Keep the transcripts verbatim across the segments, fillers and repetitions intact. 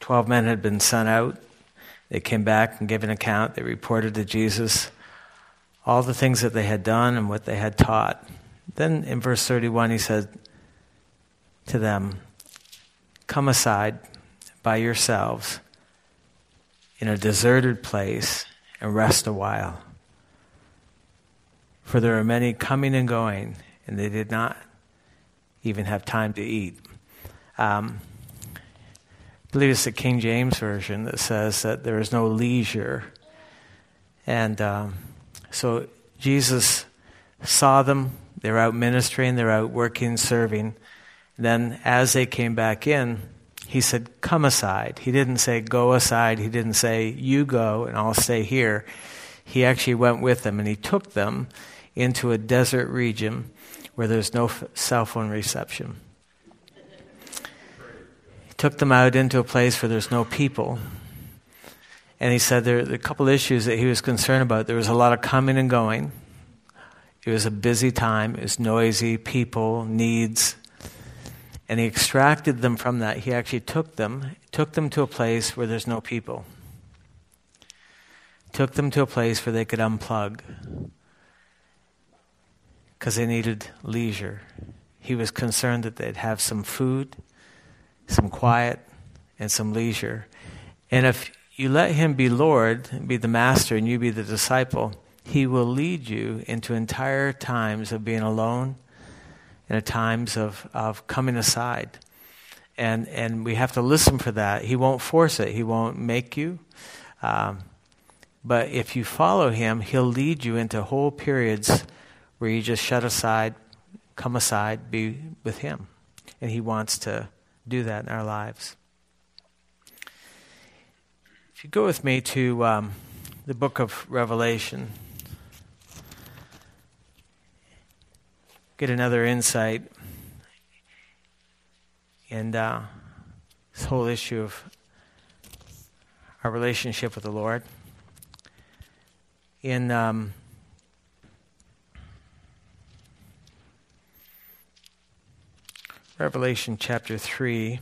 twelve men had been sent out. They came back and gave an account. They reported to Jesus all the things that they had done and what they had taught. Then in verse thirty-one, he said to them, "Come aside by yourselves in a deserted place and rest a while. For there are many coming and going, and they did not even have time to eat." Um, I believe it's the King James Version that says that there is no leisure. And um, so Jesus saw them. They were out ministering. They were out working, serving. Then as they came back in, he said, "Come aside." He didn't say, "Go aside." He didn't say, "You go and I'll stay here." He actually went with them, and he took them into a desert region where there's no f- cell phone reception. He took them out into a place where there's no people. And he said there are a couple issues that he was concerned about. There was a lot of coming and going. It was a busy time. It was noisy, people, needs. And he extracted them from that. He actually took them, took them to a place where there's no people. Took them to a place where they could unplug, because they needed leisure. He was concerned that they'd have some food, some quiet, and some leisure. And if you let him be Lord, be the master, and you be the disciple, he will lead you into entire times of being alone and at times of, of coming aside. And and we have to listen for that. He won't force it. He won't make you. Um, but if you follow him, he'll lead you into whole periods where you just shut aside, come aside, be with him. And he wants to do that in our lives. If you go with me to um, the book of Revelation, get another insight in uh, this whole issue of our relationship with the Lord. In um, Revelation chapter three,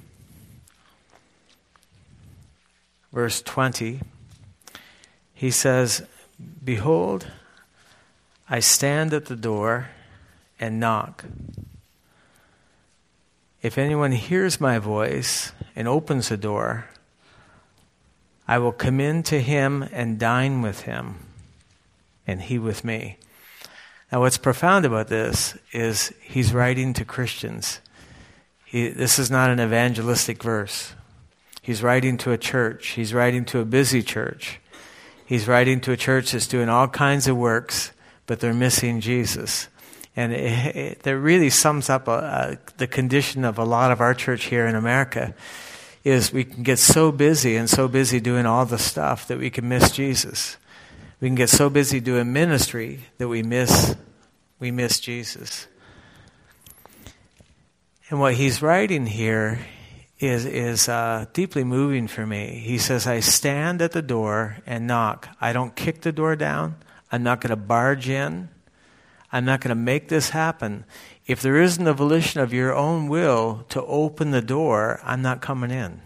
verse twenty, he says, "Behold, I stand at the door and knock. If anyone hears my voice and opens the door, I will come in to him and dine with him, and he with me." Now what's profound about this is he's writing to Christians. He, this is not an evangelistic verse. He's writing to a church. He's writing to a busy church. He's writing to a church that's doing all kinds of works, but they're missing Jesus. And it, it, that really sums up a, a, the condition of a lot of our church here in America, is we can get so busy and so busy doing all the stuff that we can miss Jesus. We can get so busy doing ministry that we miss we miss Jesus. And what he's writing here is is uh, deeply moving for me. He says, "I stand at the door and knock." I don't kick the door down. I'm not going to barge in. I'm not going to make this happen. If there isn't a volition of your own will to open the door, I'm not coming in.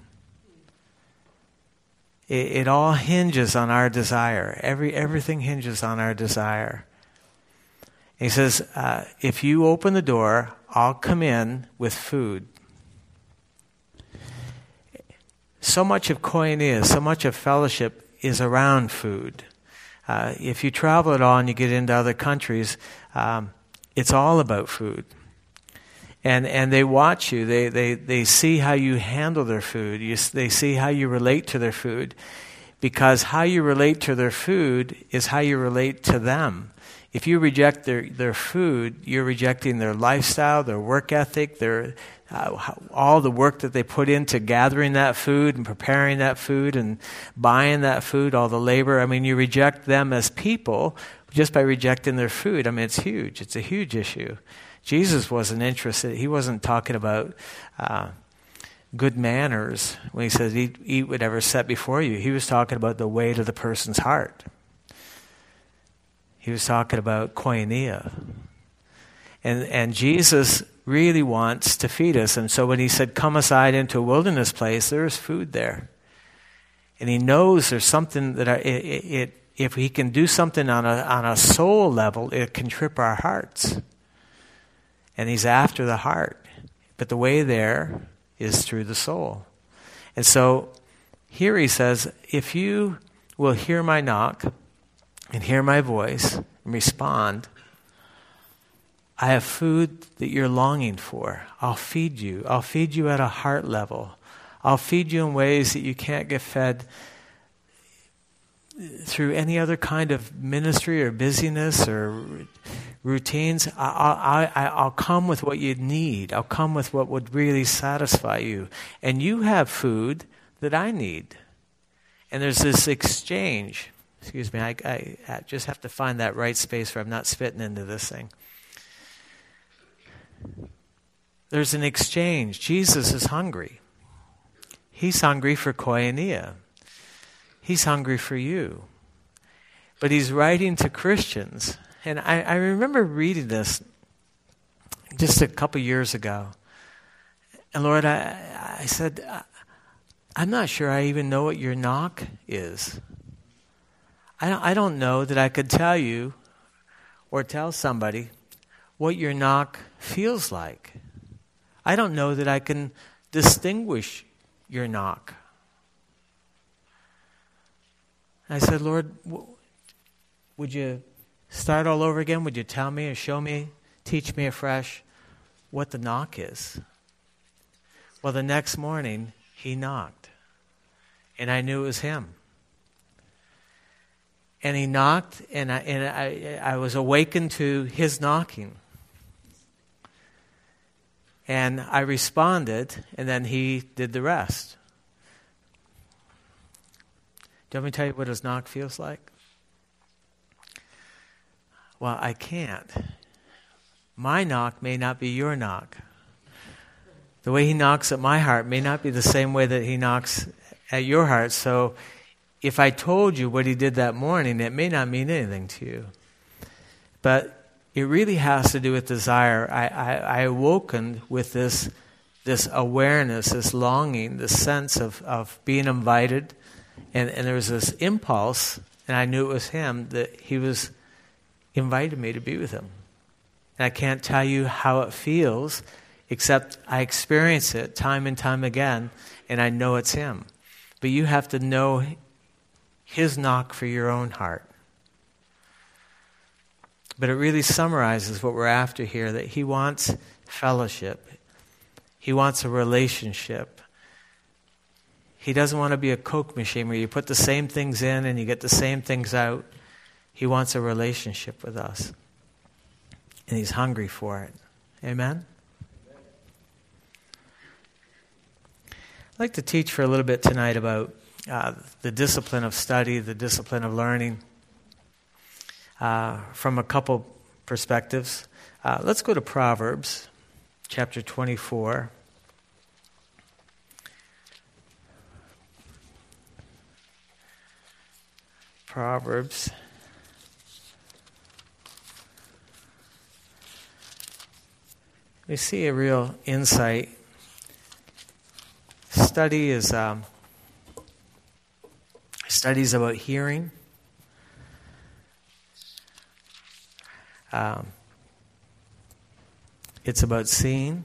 It, it all hinges on our desire. Every everything hinges on our desire. He says, uh, if you open the door, I'll come in with food. So much of koinonia, so much of fellowship is around food. Uh, if you travel at all and you get into other countries, um, it's all about food. And and they watch you. They they they see how you handle their food. You, they see how you relate to their food. Because how you relate to their food is how you relate to them. If you reject their, their food, you're rejecting their lifestyle, their work ethic, their uh, all the work that they put into gathering that food and preparing that food and buying that food, all the labor. I mean, you reject them as people just by rejecting their food. I mean, it's huge. It's a huge issue. Jesus wasn't interested. He wasn't talking about uh, good manners when he says, eat, eat whatever's set before you. He was talking about the weight of the person's heart. He was talking about koinonia. And and Jesus really wants to feed us. And so when he said, come aside into a wilderness place, there is food there. And he knows there's something that I, it, it, if he can do something on a, on a soul level, it can trip our hearts. And he's after the heart. But the way there is through the soul. And so here he says, if you will hear my knock and hear my voice and respond, I have food that you're longing for. I'll feed you. I'll feed you at a heart level. I'll feed you in ways that you can't get fed through any other kind of ministry or busyness or routines. I'll, I, I'll come with what you need. I'll come with what would really satisfy you. And you have food that I need. And there's this exchange. Excuse me, I, I, I just have to find that right space where I'm not spitting into this thing. There's an exchange. Jesus is hungry. He's hungry for koinonia. He's hungry for you. But he's writing to Christians. And I, I remember reading this just a couple years ago. And Lord, I, I said, I'm not sure I even know what your knock is. I don't, I don't know that I could tell you or tell somebody what your knock feels like. I don't know that I can distinguish your knock. I said, Lord, w- would you start all over again? Would you tell me or show me, teach me afresh what the knock is? Well, the next morning, he knocked. And I knew it was him. And he knocked, and I, and I, I was awakened to his knocking. And I responded, and then he did the rest. Do you want me to tell you what his knock feels like? Well, I can't. My knock may not be your knock. The way he knocks at my heart may not be the same way that he knocks at your heart. So if I told you what he did that morning, it may not mean anything to you. But it really has to do with desire. I, I, I awoken with this, this awareness, this longing, this sense of, of being invited. And, and there was this impulse, and I knew it was him, that he was inviting me to be with him. And I can't tell you how it feels, except I experience it time and time again, and I know it's him. But you have to know his knock for your own heart. But it really summarizes what we're after here, that he wants fellowship. He wants a relationship. He doesn't want to be a Coke machine where you put the same things in and you get the same things out. He wants a relationship with us. And he's hungry for it. Amen? I'd like to teach for a little bit tonight about uh, the discipline of study, the discipline of learning, uh, from a couple perspectives. Uh, let's go to Proverbs chapter twenty-four. Proverbs. We see a real insight. Study is um, studies about hearing. Um, it's about seeing.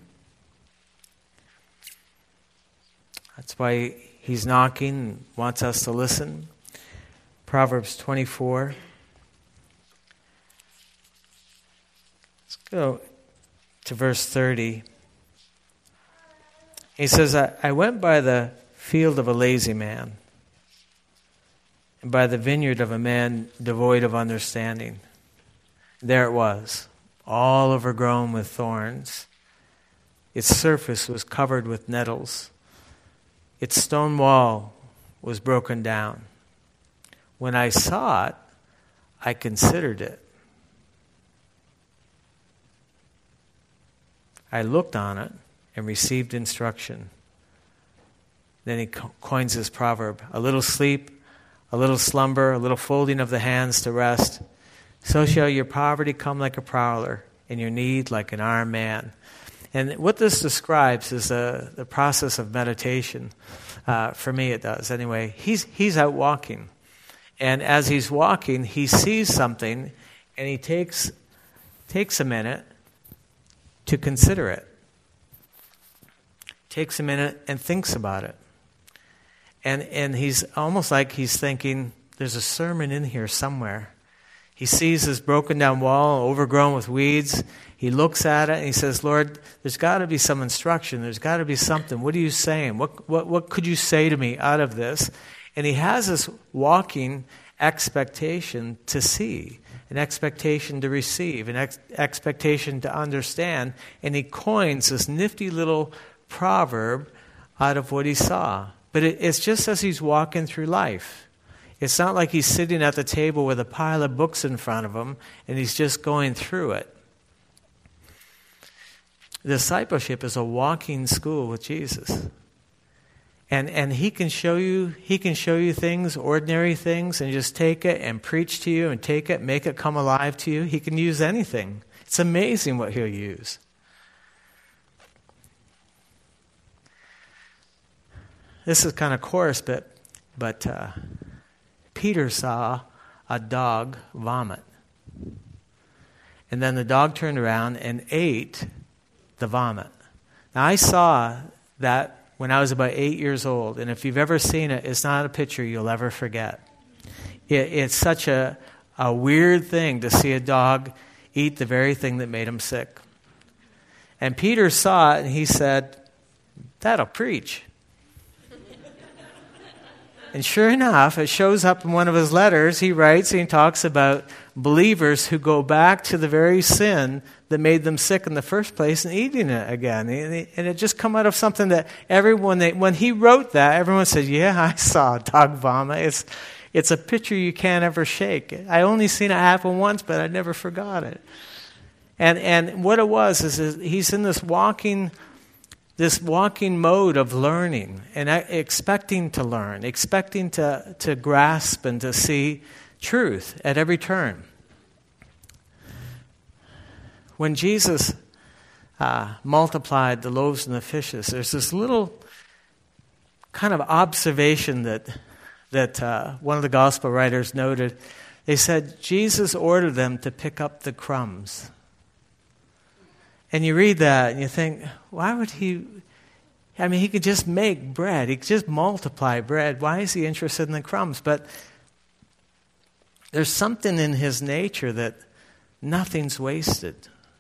That's why he's knocking and wants us to listen. Proverbs twenty-four. Let's go to verse thirty. He says, I, I went by the field of a lazy man, and by the vineyard of a man devoid of understanding. There it was, all overgrown with thorns. Its surface was covered with nettles. Its stone wall was broken down. When I saw it, I considered it. I looked on it and received instruction. Then he co- coins this proverb: a little sleep, a little slumber, a little folding of the hands to rest. So shall your poverty come like a prowler, and your need like an armed man. And what this describes is the, the process of meditation. Uh, for me, it does. Anyway, he's he's out walking. And as he's walking, he sees something, and he takes takes a minute to consider it. Takes a minute and thinks about it. And and he's almost like he's thinking, there's a sermon in here somewhere. He sees this broken down wall, overgrown with weeds. He looks at it and he says, Lord, there's got to be some instruction. There's got to be something. What are you saying? What, what, what could you say to me out of this? And he has this walking expectation to see, an expectation to receive, an ex- expectation to understand. And he coins this nifty little proverb out of what he saw. But it, it's just as he's walking through life. It's not like he's sitting at the table with a pile of books in front of him and he's just going through it. Discipleship is a walking school with Jesus. And and he can show you he can show you things, ordinary things, and just take it and preach to you and take it, make it come alive to you. He can use anything. It's amazing what he'll use. This is kind of coarse, but but uh, Peter saw a dog vomit. And then the dog turned around and ate the vomit. Now, I saw that when I was about eight years old, and if you've ever seen it, it's not a picture you'll ever forget. It, it's such a, a weird thing to see a dog eat the very thing that made him sick. And Peter saw it, and he said, that'll preach. And sure enough, it shows up in one of his letters. He writes and he talks about believers who go back to the very sin that made them sick in the first place and eating it again. And it just come out of something that everyone, they, when he wrote that, everyone said, yeah, I saw a dog vomit. It's, it's a picture you can't ever shake. I only seen it happen once, but I never forgot it. And and what it was is, is he's in this walking This walking mode of learning and expecting to learn, expecting to, to grasp and to see truth at every turn. When Jesus uh, multiplied the loaves and the fishes, there's this little kind of observation that that uh, one of the gospel writers noted. They said Jesus ordered them to pick up the crumbs. And you read that and you think, why would he? I mean, he could just make bread. He could just multiply bread. Why is he interested in the crumbs? But there's something in his nature that nothing's wasted.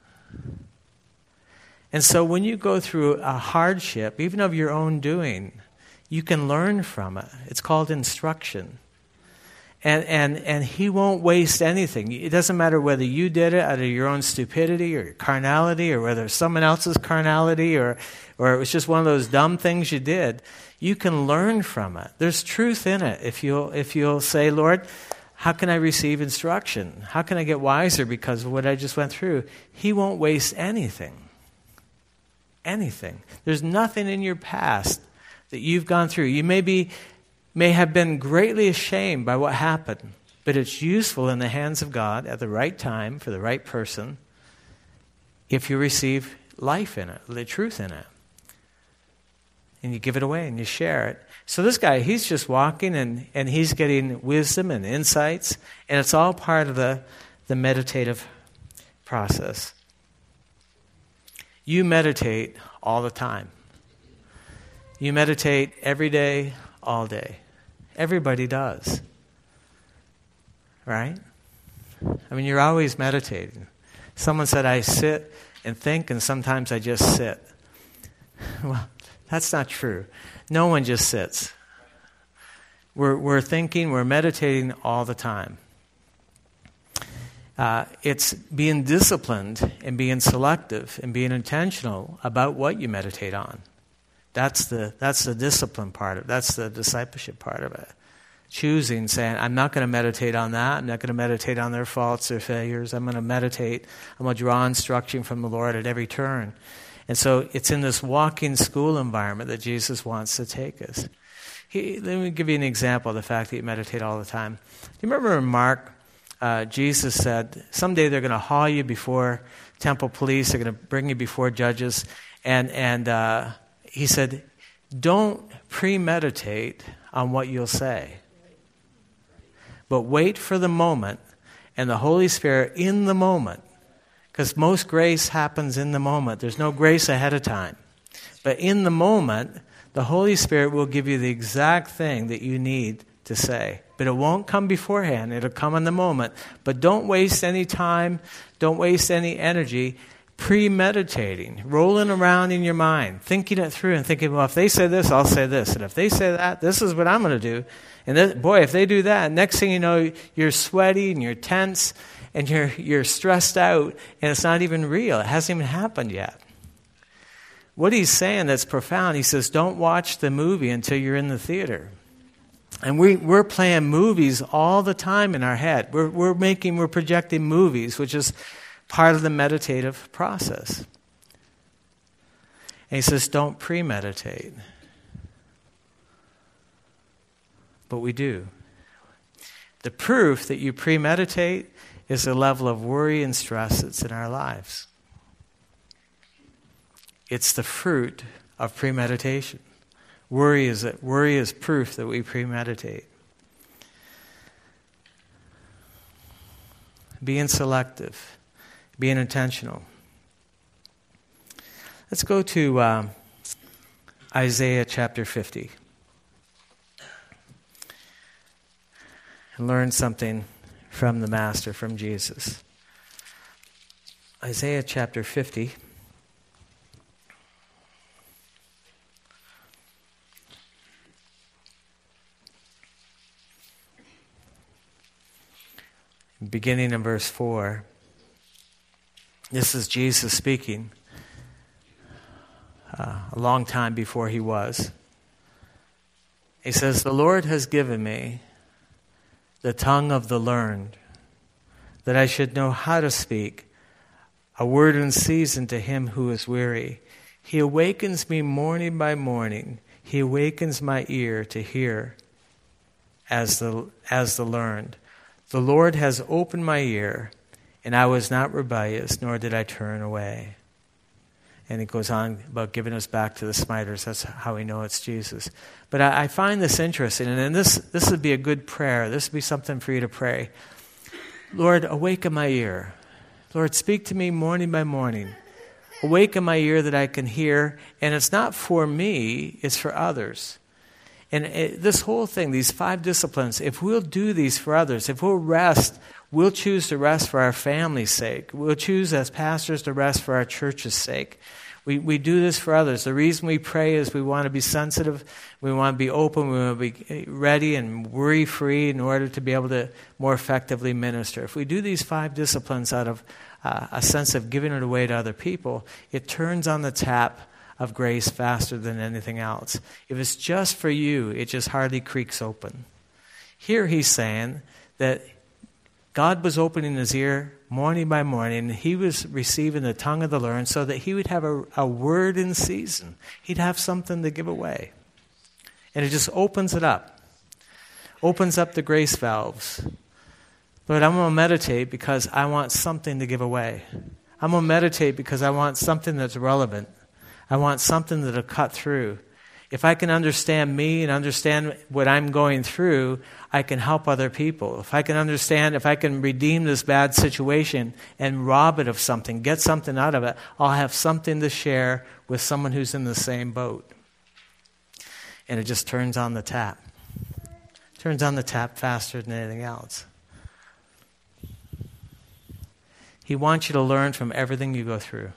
And so when you go through a hardship, even of your own doing, you can learn from it. It's called instruction. And, and and he won't waste anything. It doesn't matter whether you did it out of your own stupidity or your carnality or whether someone else's carnality or, or it was just one of those dumb things you did. You can learn from it. There's truth in it if you'll, if you'll say, Lord, how can I receive instruction? How can I get wiser because of what I just went through? He won't waste anything. Anything. There's nothing in your past that you've gone through. You may be... may have been greatly ashamed by what happened, but it's useful in the hands of God at the right time for the right person if you receive life in it, the truth in it. And you give it away and you share it. So this guy, he's just walking and, and he's getting wisdom and insights, and it's all part of the, the meditative process. You meditate all the time. You meditate every day, all day. Everybody does. Right? I mean, you're always meditating. Someone said, I sit and think, and sometimes I just sit. Well, that's not true. No one just sits. We're, we're thinking, we're meditating all the time. Uh, it's being disciplined and being selective and being intentional about what you meditate on. That's the that's the discipline part of it. That's the discipleship part of it. Choosing, saying, I'm not going to meditate on that. I'm not going to meditate on their faults or failures. I'm going to meditate. I'm going to draw instruction from the Lord at every turn. And so it's in this walking school environment that Jesus wants to take us. He, let me give you an example of the fact that you meditate all the time. Do you remember in Mark, uh, Jesus said, someday they're going to haul you before temple police. They're going to bring you before judges. And, and uh, he said, don't premeditate on what you'll say. But wait for the moment, and the Holy Spirit in the moment, because most grace happens in the moment. There's no grace ahead of time. But in the moment, the Holy Spirit will give you the exact thing that you need to say. But it won't come beforehand. It'll come in the moment. But don't waste any time. Don't waste any energy premeditating, rolling around in your mind, thinking it through and thinking, well, if they say this, I'll say this. And if they say that, this is what I'm going to do. And this, boy, if they do that, next thing you know, you're sweaty and you're tense and you're you're stressed out, and it's not even real. It hasn't even happened yet. What he's saying that's profound, he says, don't watch the movie until you're in the theater. And we, we're playing movies all the time in our head. We're, we're making, we're projecting movies, which is part of the meditative process. And he says, don't premeditate. But we do. The proof that you premeditate is the level of worry and stress that's in our lives. It's the fruit of premeditation. Worry is that worry is proof that we premeditate. Being selective, being intentional. Let's go to um, Isaiah chapter fifty and learn something from the Master, from Jesus. Isaiah chapter fifty. Beginning in verse four. This is Jesus speaking uh, a long time before he was. He says, the Lord has given me the tongue of the learned, that I should know how to speak a word in season to him who is weary. He awakens me morning by morning. He awakens my ear to hear as the as the learned. The Lord has opened my ear, and I was not rebellious, nor did I turn away. And he goes on about giving us back to the smiters. That's how we know it's Jesus. But I, I find this interesting, and this, this would be a good prayer. This would be something for you to pray. Lord, awaken my ear. Lord, speak to me morning by morning. Awaken my ear that I can hear. And it's not for me, it's for others. And it, this whole thing, these five disciplines, if we'll do these for others, if we'll rest, we'll choose to rest for our family's sake. We'll choose as pastors to rest for our church's sake. We we do this for others. The reason we pray is we want to be sensitive, we want to be open, we want to be ready and worry-free in order to be able to more effectively minister. If we do these five disciplines out of uh, a sense of giving it away to other people, it turns on the tap of grace faster than anything else. If it's just for you, it just hardly creaks open. Here he's saying that God was opening his ear morning by morning. He was receiving the tongue of the learned so that he would have a, a word in season. He'd have something to give away. And it just opens it up. Opens up the grace valves. Lord, I'm going to meditate because I want something to give away. I'm going to meditate because I want something that's relevant. I want something that'll cut through. If I can understand me and understand what I'm going through, I can help other people. If I can understand, if I can redeem this bad situation and rob it of something, get something out of it, I'll have something to share with someone who's in the same boat. And it just turns on the tap. Turns on the tap faster than anything else. He wants you to learn from everything you go through.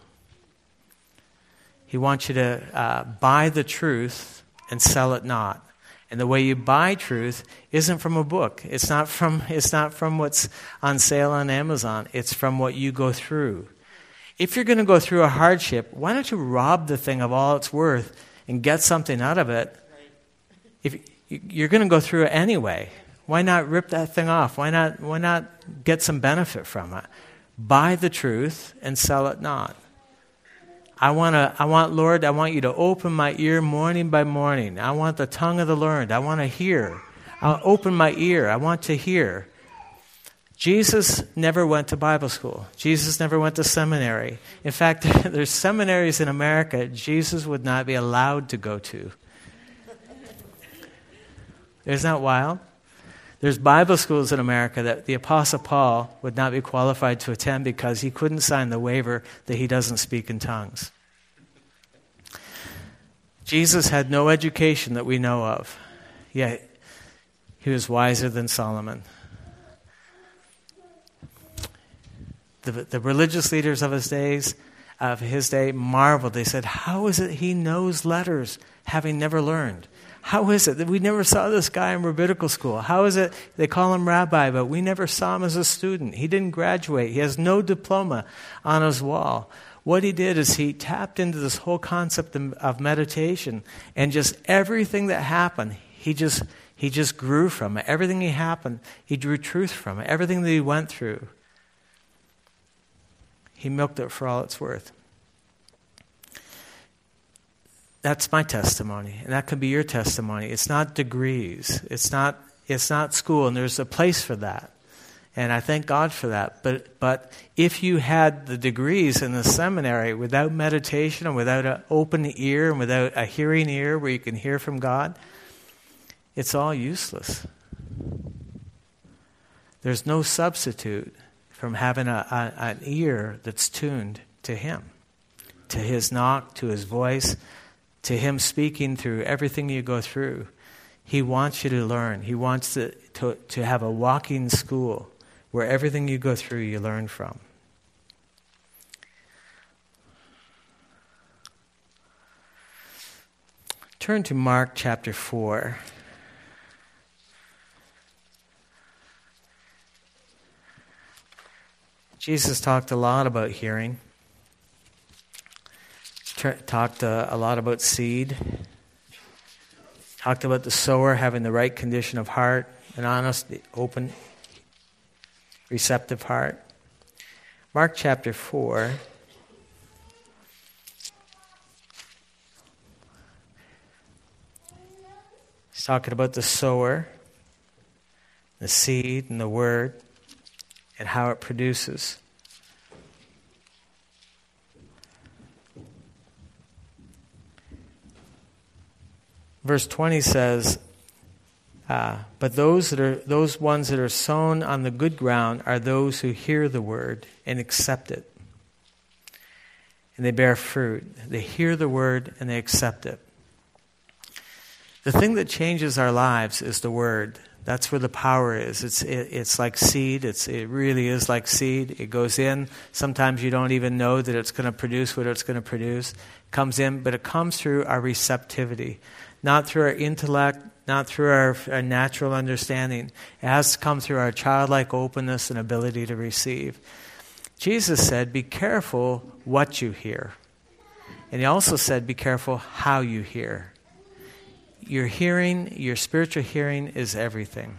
He wants you to uh, buy the truth and sell it not. And the way you buy truth isn't from a book. It's not from it's not from what's on sale on Amazon. It's from what you go through. If you're going to go through a hardship, why don't you rob the thing of all it's worth and get something out of it? If you're going to go through it anyway, why not rip that thing off? Why not why not get some benefit from it? Buy the truth and sell it not. I want to, I want, Lord, I want you to open my ear morning by morning. I want the tongue of the learned. I want to hear. I'll open my ear. I want to hear. Jesus never went to Bible school. Jesus never went to seminary. In fact, there's seminaries in America Jesus would not be allowed to go to. Isn't that wild? There's Bible schools in America that the Apostle Paul would not be qualified to attend because he couldn't sign the waiver that he doesn't speak in tongues. Jesus had no education that we know of, yet he was wiser than Solomon. The, the religious leaders of his days, of his day, marveled. They said, "How is it he knows letters, having never learned? How is it that we never saw this guy in rabbinical school? How is it they call him rabbi, but we never saw him as a student? He didn't graduate. He has no diploma on his wall." What he did is he tapped into this whole concept of meditation, and just everything that happened, he just he just grew from it. Everything he happened, he drew truth from it. Everything that he went through, he milked it for all it's worth. That's my testimony, and that could be your testimony. It's not degrees. It's not it's not school, and there's a place for that. And I thank God for that. But but if you had the degrees in the seminary without meditation and without an open ear and without a hearing ear where you can hear from God, it's all useless. There's no substitute from having a, a, an ear that's tuned to Him, to His knock, to His voice, to Him speaking through everything you go through. He wants you to learn. He wants to, to, to have a walking school where everything you go through you learn from. Turn to Mark chapter four. Jesus talked a lot about hearing. Talked uh, a lot about seed. Talked about the sower having the right condition of heart, an honest, open, receptive heart. Mark chapter four. He's talking about the sower, the seed, and the word, and how it produces. Verse twenty says, uh, but those that are those ones that are sown on the good ground are those who hear the word and accept it. And they bear fruit. They hear the word and they accept it. The thing that changes our lives is the word. That's where the power is. It's it, it's like seed. It's it really is like seed. It goes in. Sometimes you don't even know that it's going to produce what it's going to produce. It comes in, but it comes through our receptivity. Not through our intellect, not through our, our natural understanding. It has to come through our childlike openness and ability to receive. Jesus said, be careful what you hear. And he also said, be careful how you hear. Your hearing, your spiritual hearing is everything.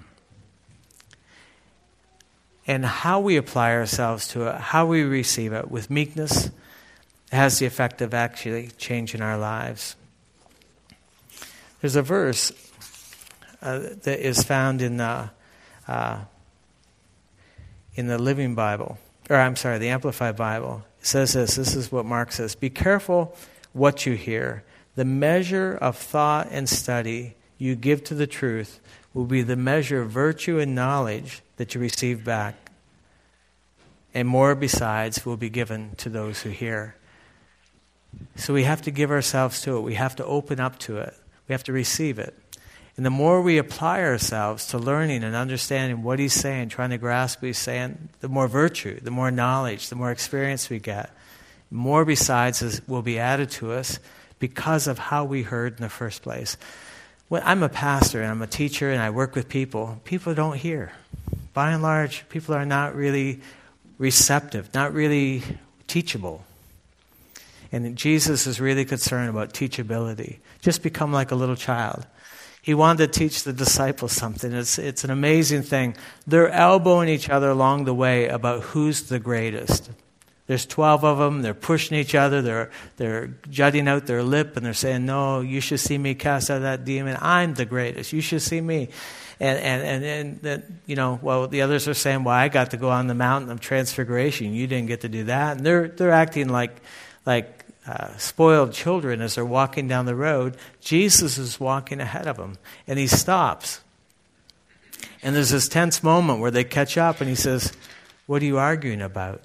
And how we apply ourselves to it, how we receive it with meekness, has the effect of actually changing our lives. There's a verse uh, that is found in the uh, in the Living Bible, or I'm sorry, the Amplified Bible. It says this. This is what Mark says: "Be careful what you hear. The measure of thought and study you give to the truth will be the measure of virtue and knowledge that you receive back, and more besides will be given to those who hear." So we have to give ourselves to it. We have to open up to it. We have to receive it. And the more we apply ourselves to learning and understanding what he's saying, trying to grasp what he's saying, the more virtue, the more knowledge, the more experience we get. More besides is, will be added to us because of how we heard in the first place. Well, I'm a pastor and I'm a teacher and I work with people. People don't hear. By and large, people are not really receptive, not really teachable. And Jesus is really concerned about teachability. Just become like a little child. He wanted to teach the disciples something. It's, it's an amazing thing. They're elbowing each other along the way about who's the greatest. There's twelve of them. They're pushing each other. They're they're jutting out their lip, and they're saying, "No, you should see me cast out that demon. I'm the greatest. You should see me." And and and, and then, you know, well, the others are saying, "Well, I got to go on the mountain of transfiguration. You didn't get to do that." And they're they're acting like like uh, spoiled children as they're walking down the road. Jesus is walking ahead of them, and he stops. And there's this tense moment where they catch up, and he says, "What are you arguing about?"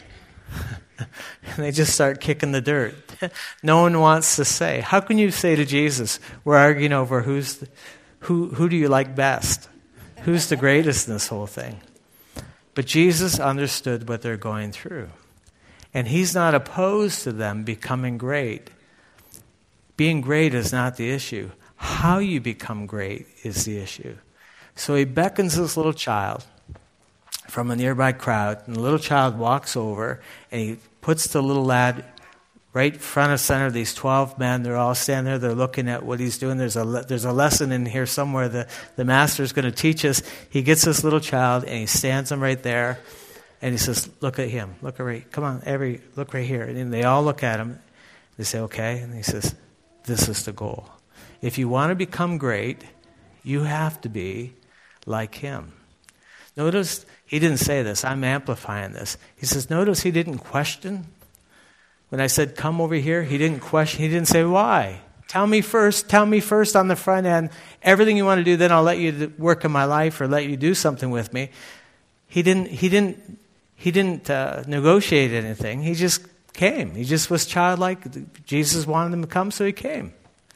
And they just start kicking the dirt. No one wants to say. How can you say to Jesus, "We're arguing over who's the, who who do you like best? Who's the greatest in this whole thing?" But Jesus understood what they're going through. And he's not opposed to them becoming great. Being great is not the issue. How you become great is the issue. So he beckons this little child from a nearby crowd, and the little child walks over, and he puts the little lad right front of center. These twelve men, they're all standing there, they're looking at what he's doing. There's a le- there's a lesson in here somewhere that the master's going to teach us. He gets this little child, and he stands him right there, and he says, "Look at him. Look right. Come on, every look right here." And they all look at him. They say, "Okay." And he says, "This is the goal. If you want to become great, you have to be like him." Notice he didn't say this. I'm amplifying this. He says, notice he didn't question. When I said, "Come over here," he didn't question. He didn't say, "Why? Tell me first. Tell me first on the front end. Everything you want to do, then I'll let you work in my life or let you do something with me." He didn't. He didn't. He didn't uh, negotiate anything. He just came. He just was childlike. Jesus wanted him to come, so he came.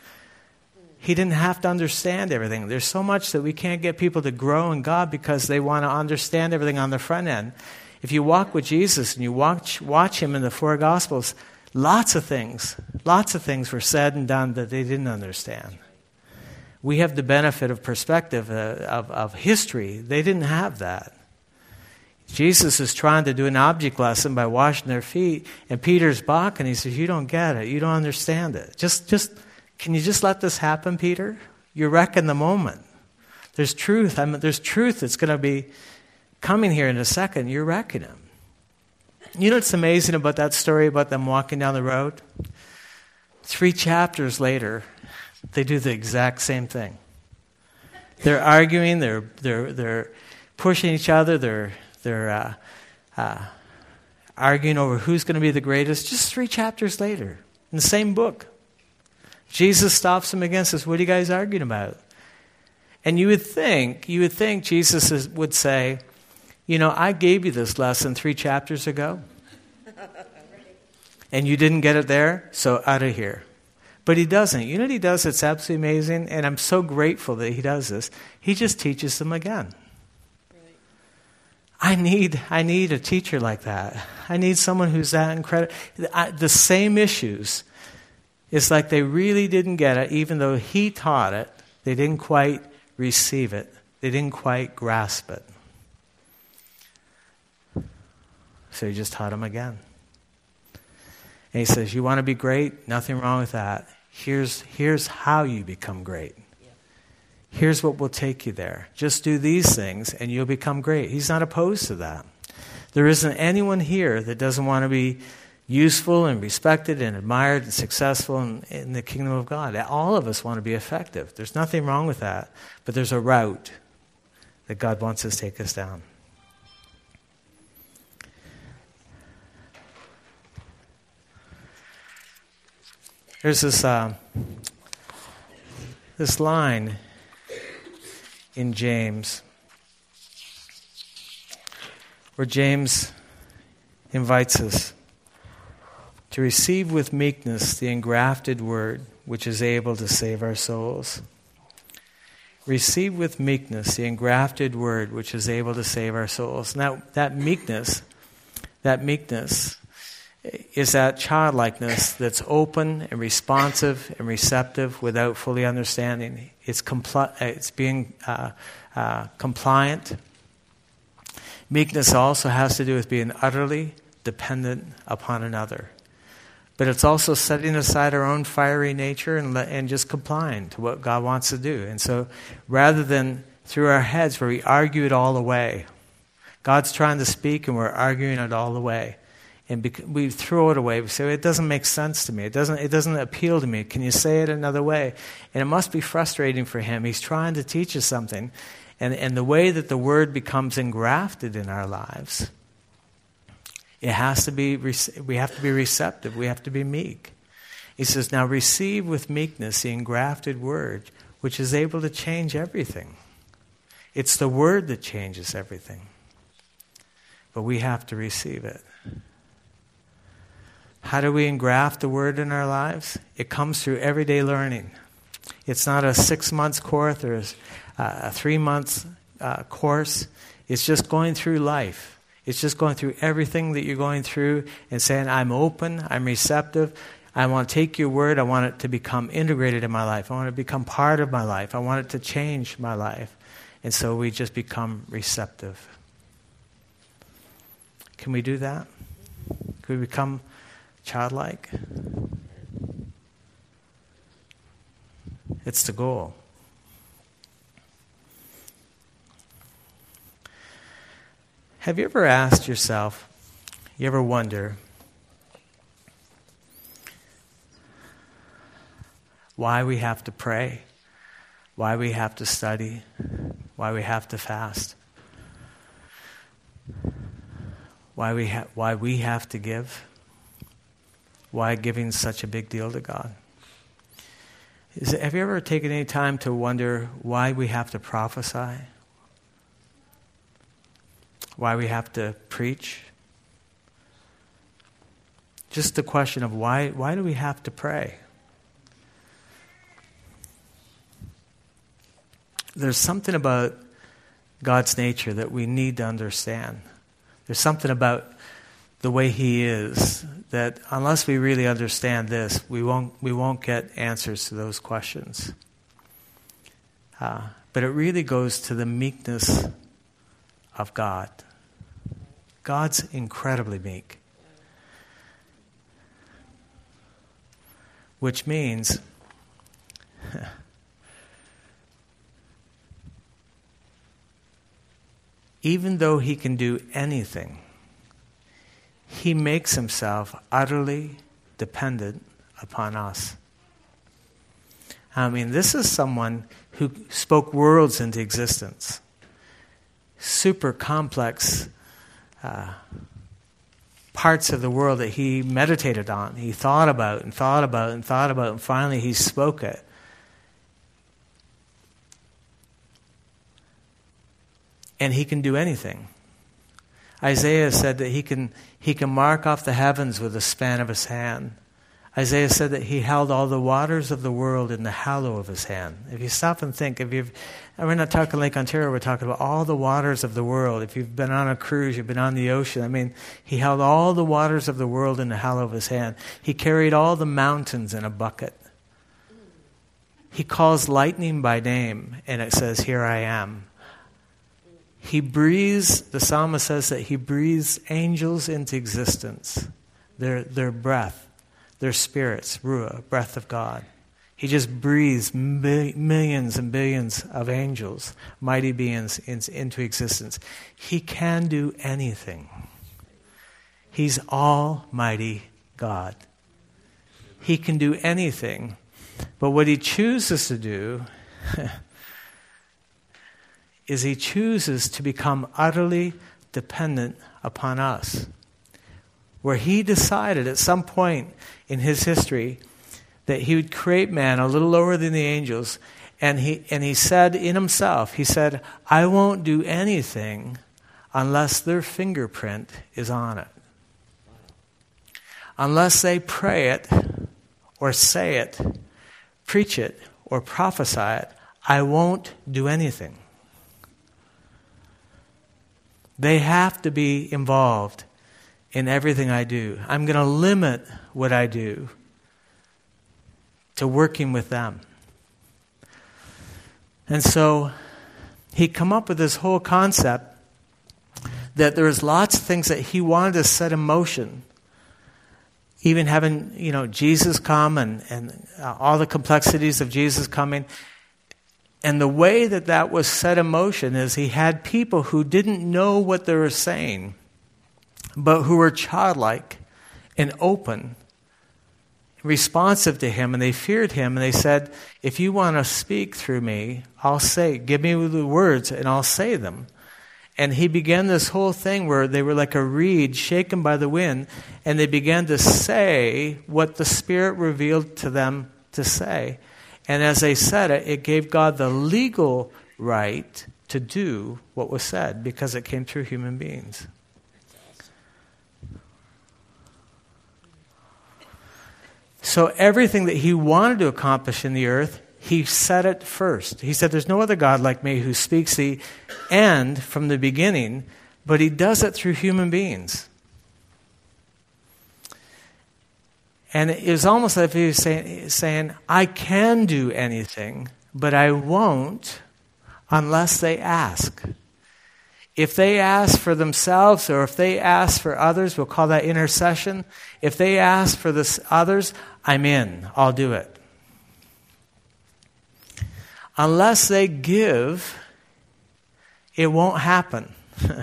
He didn't have to understand everything. There's so much that we can't get people to grow in God because they want to understand everything on the front end. If you walk with Jesus and you watch watch him in the four Gospels, lots of things, lots of things were said and done that they didn't understand. We have the benefit of perspective, uh, of, of history. They didn't have that. Jesus is trying to do an object lesson by washing their feet, and Peter's balking. He says, "You don't get it. You don't understand it. Just, just, can you just let this happen, Peter? You're wrecking the moment. There's truth. I mean, there's truth that's going to be coming here in a second. You're wrecking him." You know what's amazing about that story about them walking down the road? Three chapters later, they do the exact same thing. They're arguing. They're they're they're pushing each other. They're they're uh, uh, arguing over who's going to be the greatest. Just three chapters later, in the same book, Jesus stops them again and says, "What are you guys arguing about?" And you would think, you would think Jesus is, would say, "You know, I gave you this lesson three chapters ago, and you didn't get it there, so out of here." But he doesn't. You know what he does that's absolutely amazing? And I'm so grateful that he does this. He just teaches them again. I need I need a teacher like that. I need someone who's that incredible. The same issues. It's like they really didn't get it, even though he taught it. They didn't quite receive it. They didn't quite grasp it. So he just taught them again. And he says, "You want to be great? Nothing wrong with that. Here's, here's how you become great. Here's what will take you there. Just do these things and you'll become great." He's not opposed to that. There isn't anyone here that doesn't want to be useful and respected and admired and successful in, in the kingdom of God. All of us want to be effective. There's nothing wrong with that. But there's a route that God wants us to take us down. There's this uh, this line in James where James invites us to receive with meekness the engrafted word which is able to save our souls. Receive with meekness the engrafted word which is able to save our souls. Now that meekness, that meekness is that childlikeness that's open and responsive and receptive without fully understanding. It's, compli- it's being uh, uh, compliant. Meekness also has to do with being utterly dependent upon another. But it's also setting aside our own fiery nature and, le- and just complying to what God wants to do. And so rather than through our heads where we argue it all away, God's trying to speak and we're arguing it all away. And bec- we throw it away. We say, it doesn't make sense to me. It doesn't, it doesn't appeal to me. Can you say it another way? And it must be frustrating for him. He's trying to teach us something. And, and the way that the word becomes engrafted in our lives, it has to be, we have to be receptive. We have to be meek. He says, now receive with meekness the engrafted word, which is able to change everything. It's the word that changes everything. But we have to receive it. How do we engraft the word in our lives? It comes through everyday learning. It's not a six-month course or a three-month uh, course. It's just going through life. It's just going through everything that you're going through and saying, I'm open, I'm receptive. I want to take your word. I want it to become integrated in my life. I want it to become part of my life. I want it to change my life. And so we just become receptive. Can we do that? Can we become childlike? It's the goal. Have you ever asked yourself, you ever wonder, why we have to pray, why we have to study, why we have to fast, why we ha- why we have to give, why giving is such a big deal to God? Is it, have you ever taken any time to wonder why we have to prophesy, why we have to preach? Just the question of why why do we have to pray? There's something about God's nature that we need to understand. There's something about the way He is that unless we really understand this, we won't we won't get answers to those questions. Uh, but it really goes to the meekness of God. God's incredibly meek, which means even though He can do anything, He makes Himself utterly dependent upon us. I mean, this is someone who spoke worlds into existence. Super complex uh, parts of the world that He meditated on. He thought about and thought about and thought about, and finally He spoke it. And He can do anything. Isaiah said that he can he can mark off the heavens with a span of His hand. Isaiah said that He held all the waters of the world in the hollow of His hand. If you stop and think, if you've, and we're not talking Lake Ontario, we're talking about all the waters of the world. If you've been on a cruise, you've been on the ocean. I mean, He held all the waters of the world in the hollow of His hand. He carried all the mountains in a bucket. He calls lightning by name, and it says, "Here I am." He breathes, the psalmist says that He breathes angels into existence. Their, their breath, their spirits, ruah, breath of God. He just breathes mi- millions and billions of angels, mighty beings, in, into existence. He can do anything. He's Almighty God. He can do anything. But what He chooses to do is He chooses to become utterly dependent upon us. Where He decided at some point in His history that He would create man a little lower than the angels, and he and he said in Himself, He said, I won't do anything unless their fingerprint is on it. Unless they pray it, or say it, preach it, or prophesy it, I won't do anything. They have to be involved in everything I do. I'm going to limit what I do to working with them. And so He come up with this whole concept that there's lots of things that He wanted to set in motion. Even having, you know, Jesus come and, and uh, all the complexities of Jesus coming. And the way that that was set in motion is He had people who didn't know what they were saying, but who were childlike and open, responsive to him, and they feared him, and they said, if you want to speak through me, I'll say, give me the words, and I'll say them. And he began this whole thing where they were like a reed shaken by the wind, and they began to say what the Spirit revealed to them to say. And as they said it, it gave God the legal right to do what was said because it came through human beings. So everything that he wanted to accomplish in the earth, he said it first. He said, there's no other God like me who speaks the end from the beginning, but he does it through human beings. And it was almost like he was saying, saying, I can do anything, but I won't unless they ask. If they ask for themselves or if they ask for others, we'll call that intercession. If they ask for the others, I'm in. I'll do it. Unless they give, it won't happen.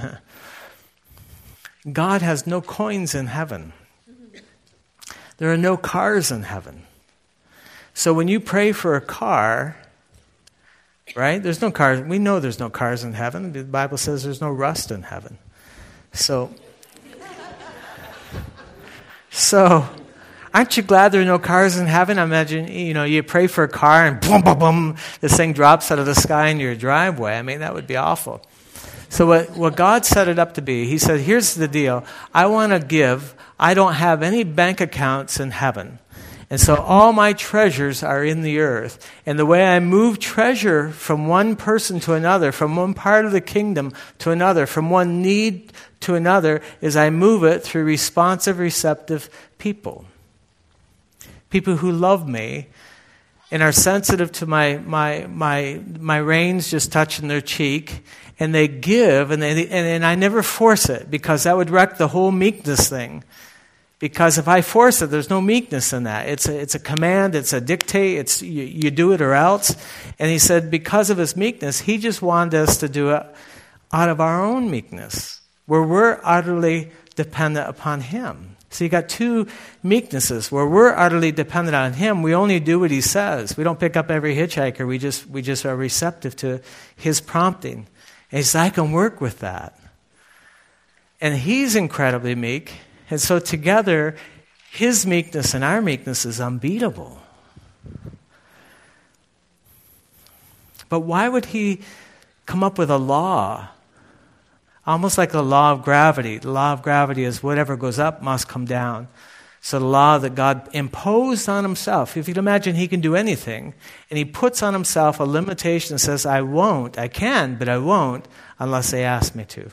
God has no coins in heaven. There are no cars in heaven. So when you pray for a car, right? There's no cars. We know there's no cars in heaven. The Bible says there's no rust in heaven. So, so aren't you glad there are no cars in heaven? I imagine, you know, you pray for a car and boom, boom, boom, this thing drops out of the sky in your driveway. I mean, that would be awful. So what, what God set it up to be, he said, here's the deal. I want to give. I don't have any bank accounts in heaven. And so all my treasures are in the earth. And the way I move treasure from one person to another, from one part of the kingdom to another, from one need to another, is I move it through responsive, receptive people. People who love me and are sensitive to my my my my reins just touching their cheek, and they give, and they and, and I never force it because that would wreck the whole meekness thing. Because if I force it, there's no meekness in that. It's a, it's a command, it's a dictate, it's you, you do it or else. And he said because of his meekness, he just wanted us to do it out of our own meekness, where we're utterly dependent upon him. So you got two meeknesses where we're utterly dependent on him. We only do what he says. We don't pick up every hitchhiker. We just we just are receptive to his prompting. And he says, I can work with that. And he's incredibly meek. And so together, his meekness and our meekness is unbeatable. But why would he come up with a law? Almost like the law of gravity. The law of gravity is whatever goes up must come down. So the law that God imposed on himself. If you can imagine he can do anything, and he puts on himself a limitation and says, I won't, I can, but I won't unless they ask me to.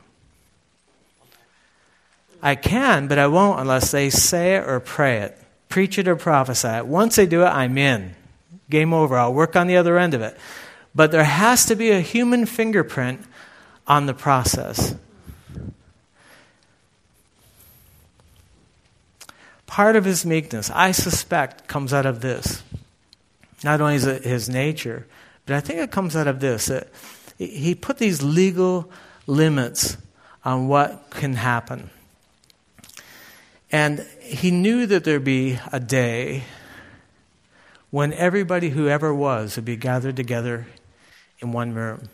I can, but I won't unless they say it or pray it, preach it or prophesy it. Once they do it, I'm in. Game over. I'll work on the other end of it. But there has to be a human fingerprint on the process. Part of his meekness, I suspect, comes out of this. Not only is it his nature, but I think it comes out of this. That he put these legal limits on what can happen. And he knew that there'd be a day when everybody who ever was would be gathered together in one room.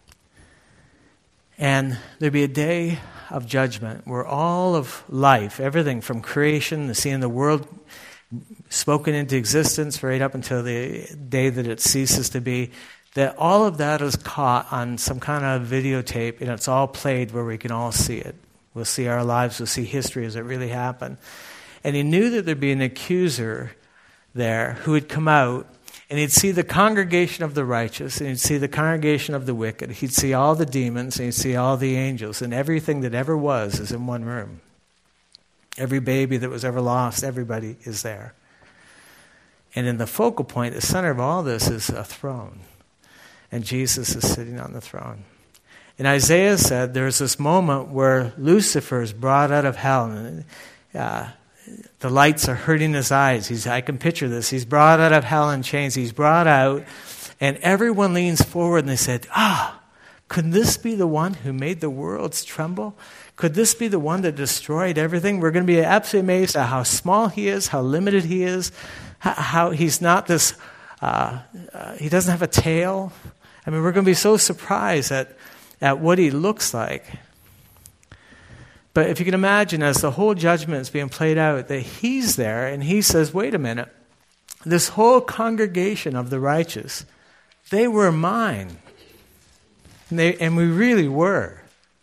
And there'd be a day of judgment where all of life, everything from creation, the seeing the world spoken into existence right up until the day that it ceases to be, that all of that is caught on some kind of videotape and it's all played where we can all see it. We'll see our lives, we'll see history as it really happened. And he knew that there'd be an accuser there who would come out, and he'd see the congregation of the righteous, and he'd see the congregation of the wicked. He'd see all the demons, and he'd see all the angels, and everything that ever was is in one room. Every baby that was ever lost, everybody is there. And in the focal point, the center of all this is a throne. And Jesus is sitting on the throne. And Isaiah said there's this moment where Lucifer is brought out of hell, and uh, the lights are hurting his eyes. He's, I can picture this. He's brought out of hell in chains. He's brought out, and everyone leans forward and they said, ah, Could this be the one who made the worlds tremble? Could this be the one that destroyed everything? We're going to be absolutely amazed at how small he is, how limited he is, how he's not this, uh, uh, he doesn't have a tail. I mean, we're going to be so surprised at, at what he looks like. But if you can imagine, as the whole judgment is being played out, that he's there and he says, wait a minute, this whole congregation of the righteous, they were mine. And, they, and we really were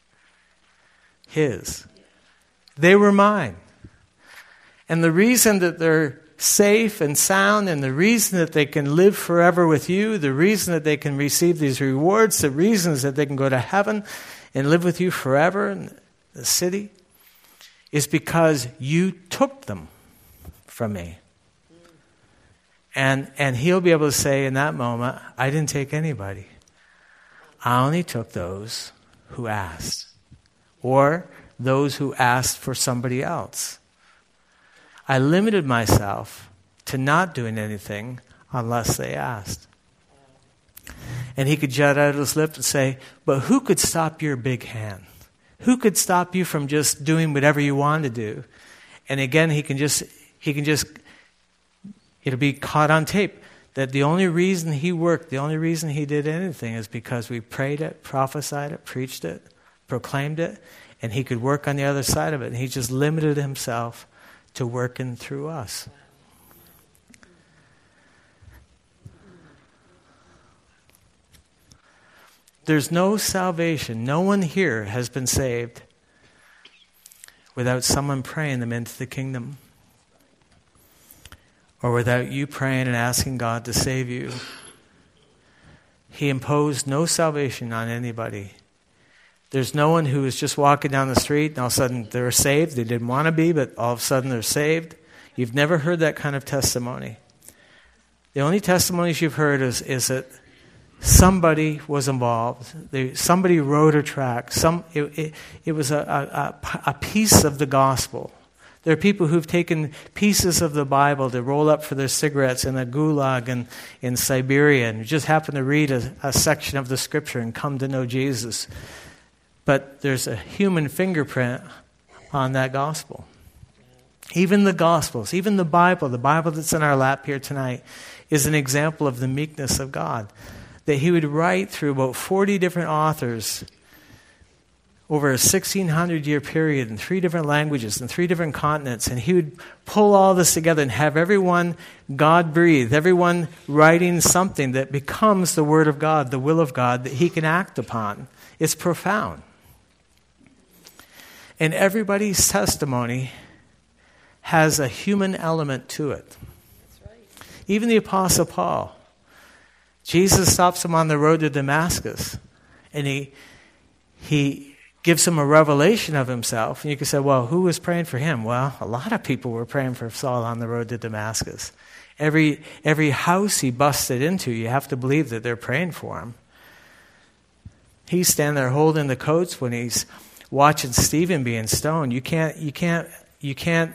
his. They were mine. And the reason that they're safe and sound, and the reason that they can live forever with you, the reason that they can receive these rewards, the reasons that they can go to heaven and live with you forever in the city, is because you took them from me. And and he'll be able to say in that moment, I didn't take anybody. I only took those who asked. Or those who asked for somebody else. I limited myself to not doing anything unless they asked. And he could jut out his lip and say, but who could stop your big hand? Who could stop you from just doing whatever you want to do? And again, he can just, he can just, it'll be caught on tape that the only reason he worked, the only reason he did anything is because we prayed it, prophesied it, preached it, proclaimed it, and he could work on the other side of it. And he just limited himself to working through us. There's no salvation. No one here has been saved without someone praying them into the kingdom. Or without you praying and asking God to save you. He imposed no salvation on anybody. There's no one who is just walking down the street and all of a sudden they're saved. They didn't want to be, but all of a sudden they're saved. You've never heard that kind of testimony. The only testimonies you've heard is, is that somebody was involved. They, somebody wrote a tract. Some, it, it, it was a, a, a piece of the gospel. There are people who've taken pieces of the Bible to roll up for their cigarettes in a gulag in, in Siberia and just happen to read a, a section of the scripture and come to know Jesus. But there's a human fingerprint on that gospel. Even the Gospels, even the Bible, the Bible that's in our lap here tonight, is an example of the meekness of God. That he would write through about forty different authors over a sixteen hundred year period in three different languages and three different continents. And he would pull all this together and have everyone God-breathed, everyone writing something that becomes the Word of God, the will of God that he can act upon. It's profound. And everybody's testimony has a human element to it. That's right. Even the Apostle Paul. Jesus stops him on the road to Damascus. And he he gives him a revelation of himself. And you can say, well, who was praying for him? Well, a lot of people were praying for Saul on the road to Damascus. Every every house he busted into, you have to believe that they're praying for him. He's standing there holding the coats when he's watching Stephen being stoned. You can't, you can't, you can't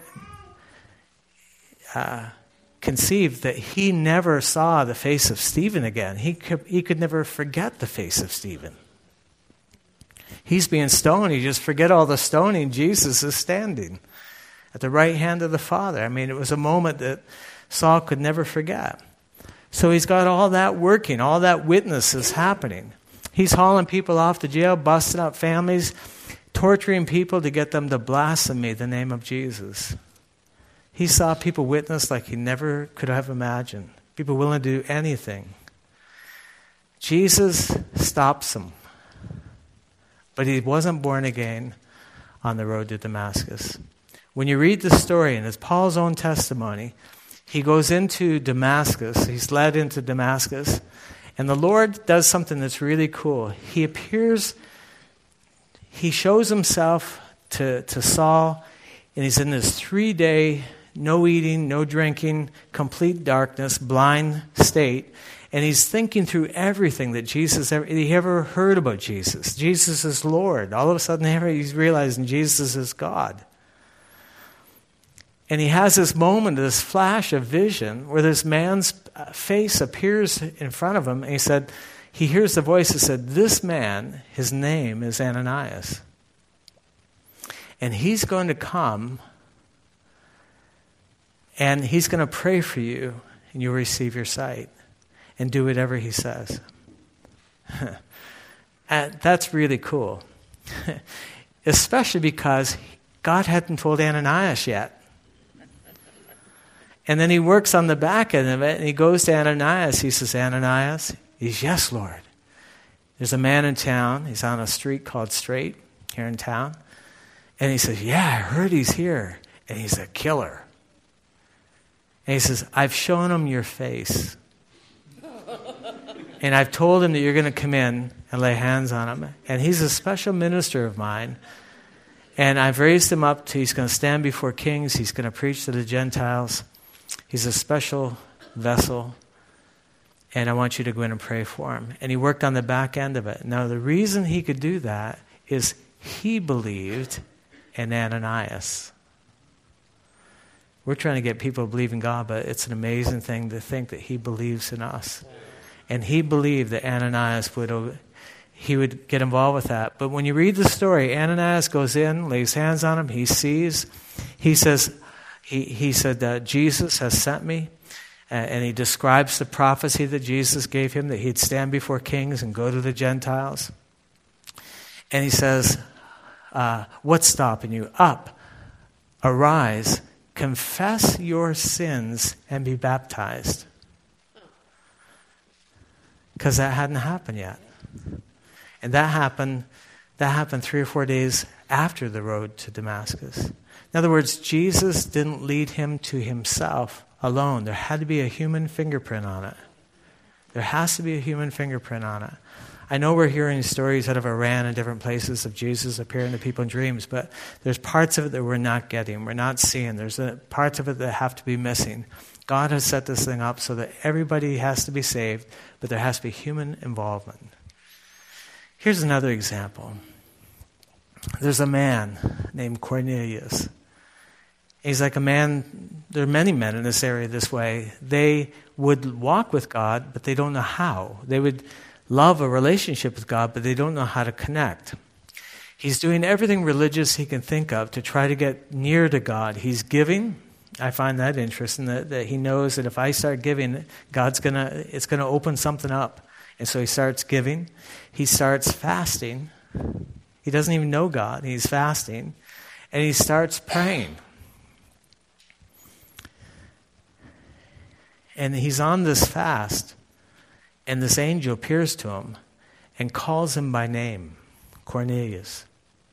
uh, conceive that he never saw the face of Stephen again. He could, he could never forget the face of Stephen. He's being stoned. You just forget all the stoning. Jesus is standing at the right hand of the Father. I mean, it was a moment that Saul could never forget. So he's got all that working. All that witness is happening. He's hauling people off to jail, busting up families, torturing people to get them to blaspheme the name of Jesus. He saw people witness like he never could have imagined. People willing to do anything. Jesus stops them. But he wasn't born again on the road to Damascus. When you read the story, and it's Paul's own testimony, he goes into Damascus. He's led into Damascus. And the Lord does something that's really cool. He appears, he shows himself to, to Saul, and he's in this three-day, no eating, no drinking, complete darkness, blind state. And he's thinking through everything that Jesus ever, he ever heard about Jesus. Jesus is Lord. All of a sudden he's realizing Jesus is God. And he has this moment, this flash of vision, where this man's face appears in front of him. And he said, he hears the voice that said, this man, his name is Ananias. And he's going to come and he's going to pray for you and you'll receive your sight and do whatever he says. And that's really cool. Especially because God hadn't told Ananias yet. And then he works on the back end of it, and he goes to Ananias. He says, Ananias? He's, yes, Lord. There's a man in town. He's on a street called Straight here in town. And he says, yeah, I heard he's here. And he's a killer. And he says, I've shown him your face. And I've told him that you're going to come in and lay hands on him. And he's a special minister of mine. And I've raised him up to, he's going to stand before kings. He's going to preach to the Gentiles. He's a special vessel. And I want you to go in and pray for him. And he worked on the back end of it. Now, the reason he could do that is he believed in Ananias. We're trying to get people to believe in God, but it's an amazing thing to think that he believes in us. And he believed that Ananias would, he would get involved with that. But when you read the story, Ananias goes in, lays hands on him, he sees. He says, he, he said, uh, Jesus has sent me. Uh, and he describes the prophecy that Jesus gave him, that he'd stand before kings and go to the Gentiles. And he says, uh, what's stopping you? Up, arise, confess your sins, and be baptized. Because that hadn't happened yet. And that happened, that happened three or four days after the road to Damascus. In other words, Jesus didn't lead him to himself alone. There had to be a human fingerprint on it. There has to be a human fingerprint on it. I know we're hearing stories out of Iran and different places of Jesus appearing to people in dreams, but there's parts of it that we're not getting, we're not seeing. There's a, parts of it that have to be missing. God has set this thing up so that everybody has to be saved, but there has to be human involvement. Here's another example. There's a man named Cornelius. He's like a man, there are many men in this area this way. They would walk with God, but they don't know how. They would love a relationship with God, but they don't know how to connect. He's doing everything religious he can think of to try to get near to God. He's giving. I find that interesting, that, that he knows that if I start giving, God's gonna, it's going to open something up. And so he starts giving. He starts fasting. He doesn't even know God. He's fasting. And he starts praying. And he's on this fast. And this angel appears to him and calls him by name, Cornelius.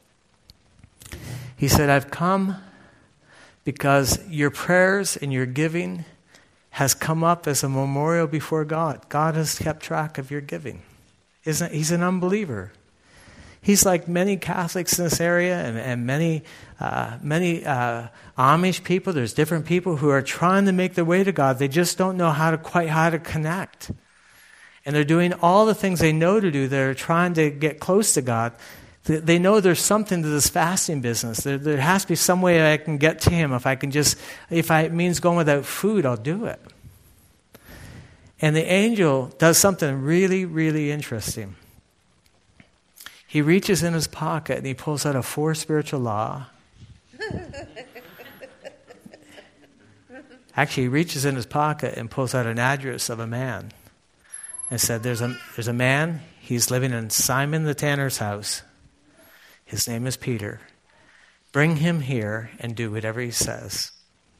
He said, I've come because your prayers and your giving has come up as a memorial before God. God has kept track of your giving. Isn't, he's an unbeliever. He's like many Catholics in this area and, and many uh, many uh, Amish people. There's different people who are trying to make their way to God. They just don't know how to quite how to connect. And they're doing all the things they know to do. They're trying to get close to God. They know there's something to this fasting business. There, there has to be some way I can get to him. If I can just, if I, it means going without food, I'll do it. And the angel does something really, really interesting. He reaches in his pocket and he pulls out a four spiritual law. Actually, he reaches in his pocket and pulls out an address of a man. And said, there's a, there's a man, he's living in Simon the tanner's house. His name is Peter. Bring him here and do whatever he says.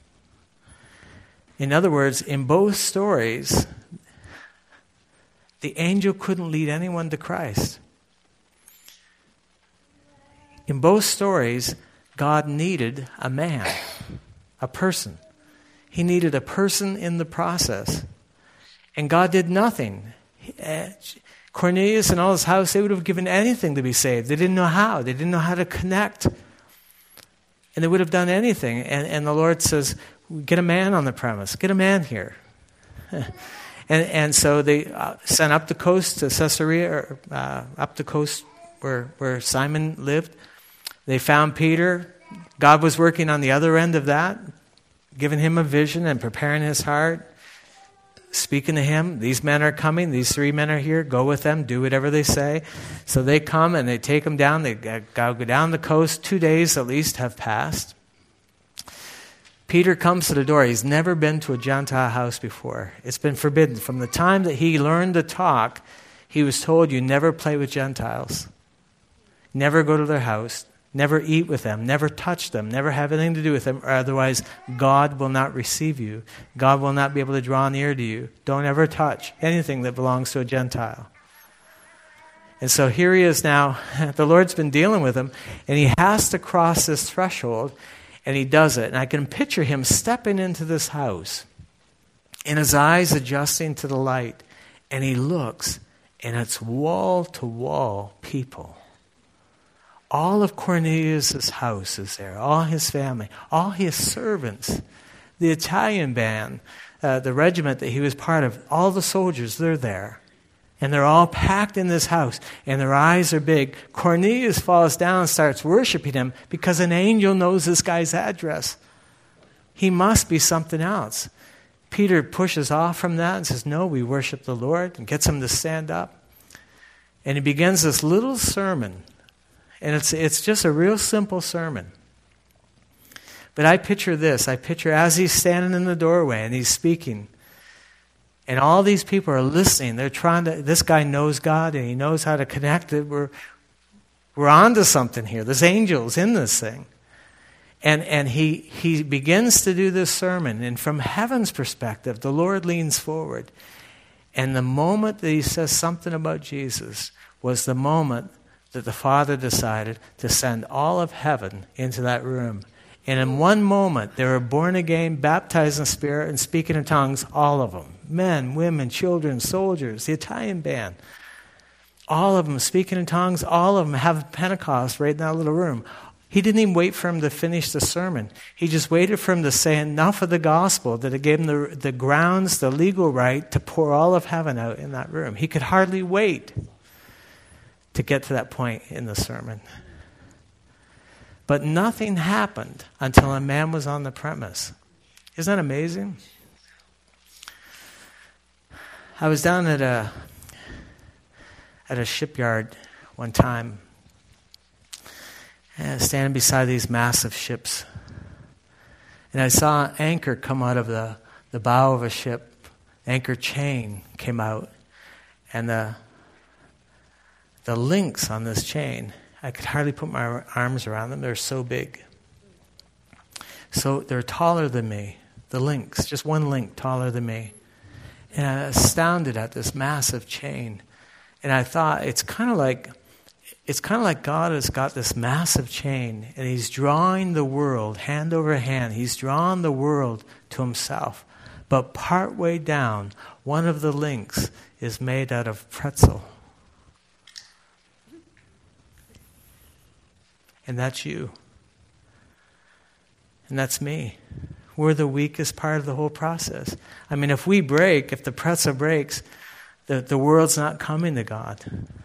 In other words, in both stories, the angel couldn't lead anyone to Christ. In both stories, God needed a man, a person. He needed a person in the process. And God did nothing. Cornelius and all his house, they would have given anything to be saved. They didn't know how. They didn't know how to connect. And they would have done anything. And, and the Lord says, get a man on the premise. Get a man here. and, and so they uh, sent up the coast to Caesarea, or, uh, up the coast where, where Simon lived. They found Peter. God was working on the other end of that, giving him a vision and preparing his heart. speaking to him. These men are coming. These three men are here. Go with them. Do whatever they say. So they come and they take him down. They go down the coast. Two days at least have passed. Peter comes to the door. He's never been to a Gentile house before. It's been forbidden. From the time that he learned to talk, he was told, you never play with Gentiles. Never go to their house. Never eat with them. Never touch them. Never have anything to do with them, or otherwise God will not receive you. God will not be able to draw near to you. Don't ever touch anything that belongs to a Gentile. And so here he is now. The Lord's been dealing with him, and he has to cross this threshold, and he does it. And I can picture him stepping into this house, and his eyes adjusting to the light, and he looks, and it's wall-to-wall people. All of Cornelius' house is there, all his family, all his servants, the Italian band, uh, the regiment that he was part of, all the soldiers, they're there. And they're all packed in this house, and their eyes are big. Cornelius falls down and starts worshiping him because an angel knows this guy's address. He must be something else. Peter pushes off from that and says, no, we worship the Lord, and gets him to stand up. And he begins this little sermon. And it's it's just a real simple sermon. But I picture this. I picture as he's standing in the doorway and he's speaking. And all these people are listening. They're trying to, this guy knows God and he knows how to connect it. We're, we're on to something here. There's angels in this thing. And and he he begins to do this sermon. And from heaven's perspective, the Lord leans forward. And the moment that he says something about Jesus was the moment that the Father decided to send all of heaven into that room. And in one moment, they were born again, baptized in the Spirit, and speaking in tongues, all of them. Men, women, children, soldiers, the Italian band. All of them speaking in tongues, all of them have Pentecost right in that little room. He didn't even wait for him to finish the sermon. He just waited for him to say enough of the gospel that it gave him the, the grounds, the legal right to pour all of heaven out in that room. He could hardly wait to get to that point in the sermon. But nothing happened until a man was on the premise. Isn't that amazing? I was down at a at a shipyard one time, and standing beside these massive ships. And I saw an anchor come out of the, the bow of a ship. Anchor chain came out, and the The links on this chain, I could hardly put my arms around them. They're so big. So they're taller than me. The links, just one link taller than me. And I was astounded at this massive chain. And I thought, it's kind of like, it's kind of like God has got this massive chain, and he's drawing the world, hand over hand. He's drawn the world to himself. But partway down, one of the links is made out of pretzel. And that's you. And that's me. We're the weakest part of the whole process. I mean, if we break, if the pretzel breaks, the, the world's not coming to God.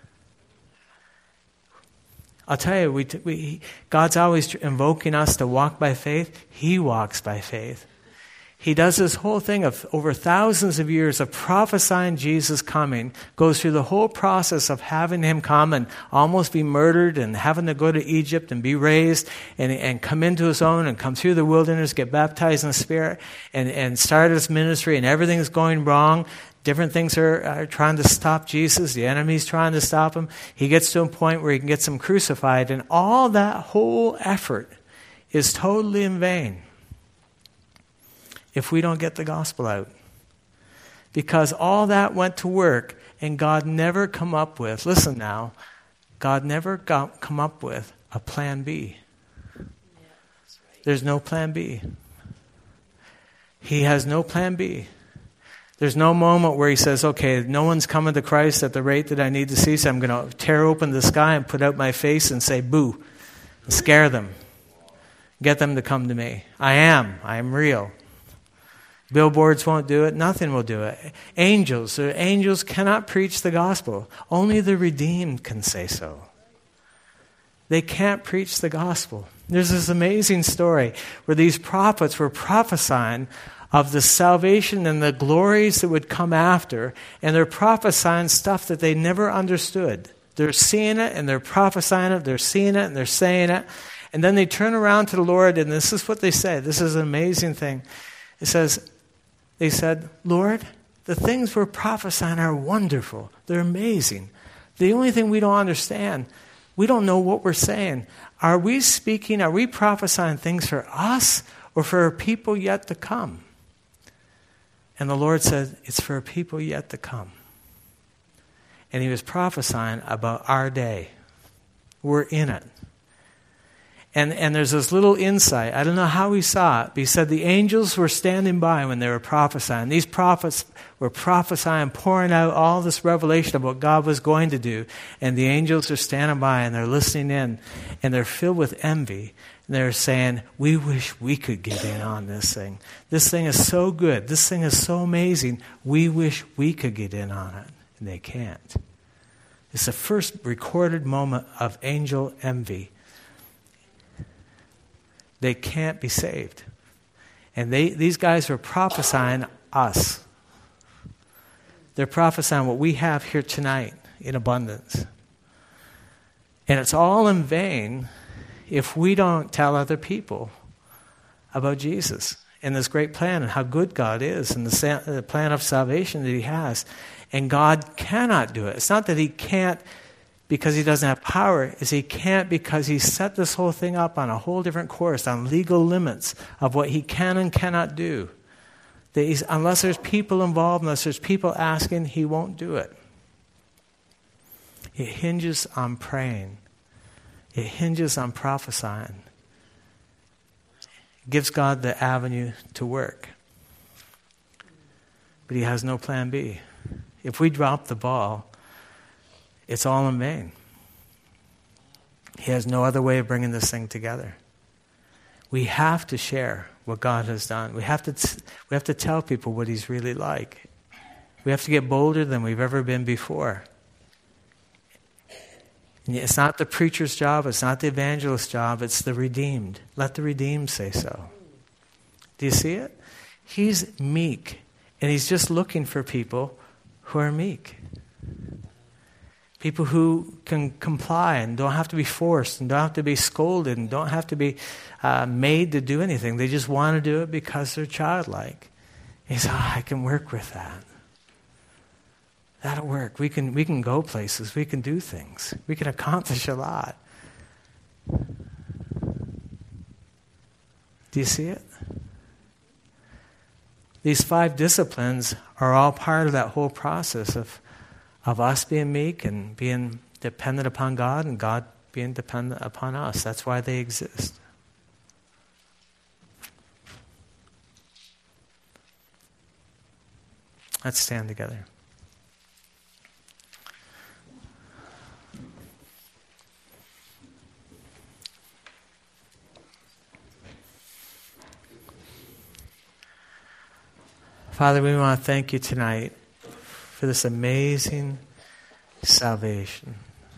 I'll tell you, we, we, God's always invoking us to walk by faith. He walks by faith. He does this whole thing of over thousands of years of prophesying Jesus coming, goes through the whole process of having him come and almost be murdered and having to go to Egypt and be raised and, and come into his own and come through the wilderness, get baptized in the Spirit and, and start his ministry, and everything's going wrong. Different things are, are trying to stop Jesus. The enemy's trying to stop him. He gets to a point where he can get them crucified, and all that whole effort is totally in vain if we don't get the gospel out. Because all that went to work, and God never come up with, listen now, God never got, come up with a plan B. There's no plan B. He has no plan B. There's no moment where he says, okay, no one's coming to Christ at the rate that I need to see, so I'm going to tear open the sky and put out my face and say, boo, and scare them. Get them to come to me. I am. I am real. Billboards won't do it. Nothing will do it. Angels, angels cannot preach the gospel. Only the redeemed can say so. They can't preach the gospel. There's this amazing story where these prophets were prophesying of the salvation and the glories that would come after, and they're prophesying stuff that they never understood. They're seeing it and they're prophesying it, they're seeing it and they're saying it. And then they turn around to the Lord, and this is what they say. This is an amazing thing. It says, they said, Lord, the things we're prophesying are wonderful. They're amazing. The only thing we don't understand, we don't know what we're saying. Are we speaking, are we prophesying things for us or for people yet to come? And the Lord said, it's for people yet to come. And he was prophesying about our day. We're in it. And and there's this little insight. I don't know how he saw it, but he said the angels were standing by when they were prophesying. These prophets were prophesying, pouring out all this revelation of what God was going to do. And the angels are standing by and they're listening in. And they're filled with envy. And they're saying, we wish we could get in on this thing. This thing is so good. This thing is so amazing. We wish we could get in on it. And they can't. It's the first recorded moment of angel envy. They can't be saved. And they these guys are prophesying us. They're prophesying what we have here tonight in abundance. And it's all in vain if we don't tell other people about Jesus and this great plan and how good God is and the, the plan of salvation that he has. And God cannot do it. It's not that he can't because he doesn't have power, is he can't because he set this whole thing up on a whole different course, on legal limits of what he can and cannot do. That he's, unless there's people involved, unless there's people asking, he won't do it. It hinges on praying. It hinges on prophesying. It gives God the avenue to work. But he has no plan B. If we drop the ball, it's all in vain. He has no other way of bringing this thing together. We have to share what God has done. We have to we have to tell people what he's really like. We have to get bolder than we've ever been before. It's not the preacher's job. It's not the evangelist's job. It's the redeemed. Let the redeemed say so. Do you see it? He's meek. And he's just looking for people who are meek. People who can comply and don't have to be forced and don't have to be scolded and don't have to be uh, made to do anything. They just want to do it because they're childlike. And he says, oh, I can work with that. That'll work. We can we can go places. We can do things. We can accomplish a lot. Do you see it? These five disciplines are all part of that whole process of, of us being meek and being dependent upon God and God being dependent upon us. That's why they exist. Let's stand together. Father, we want to thank you tonight for this amazing salvation.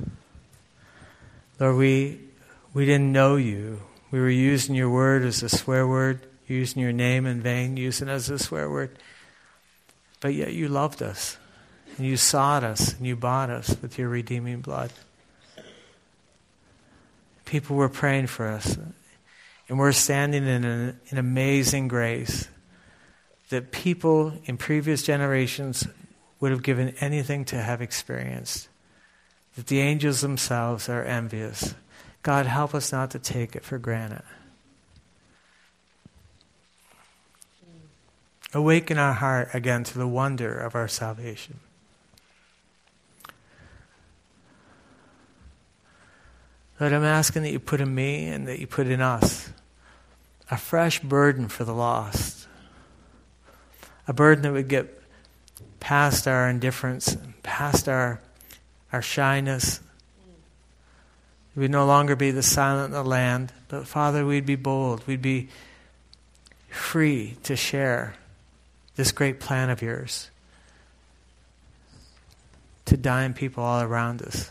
Lord, we we didn't know you. We were using your word as a swear word, using your name in vain, using it as a swear word. But yet you loved us, and you sought us, and you bought us with your redeeming blood. People were praying for us, and we're standing in an, an amazing grace that people in previous generations would have given anything to have experienced. That the angels themselves are envious. God, help us not to take it for granted. Awaken our heart again to the wonder of our salvation. Lord, I'm asking that you put in me and that you put in us a fresh burden for the lost. A burden that would get past our indifference, past our our shyness. We'd no longer be the silent in the land, but Father, we'd be bold. We'd be free to share this great plan of yours, to dine people all around us.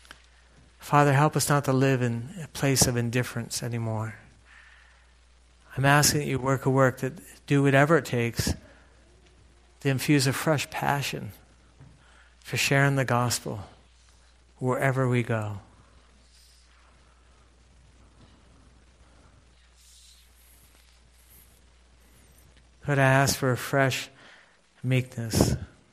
Father, help us not to live in a place of indifference anymore. I'm asking that you work a work that do whatever it takes to infuse a fresh passion for sharing the gospel wherever we go. Lord, I ask for a fresh meekness.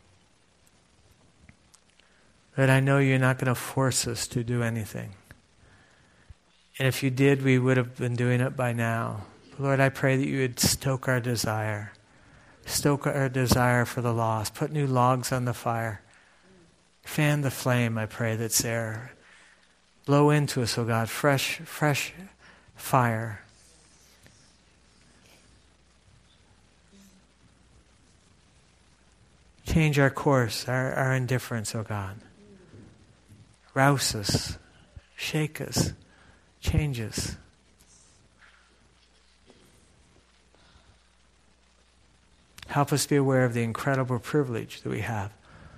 Lord, I know you're not going to force us to do anything. And if you did, we would have been doing it by now. Lord, I pray that you would stoke our desire. Stoke our desire for the lost. Put new logs on the fire. Fan the flame, I pray, that's there. Blow into us, oh God, fresh, fresh fire. Change our course, our, our indifference, oh God. Rouse us, shake us, change us. Help us be aware of the incredible privilege that we have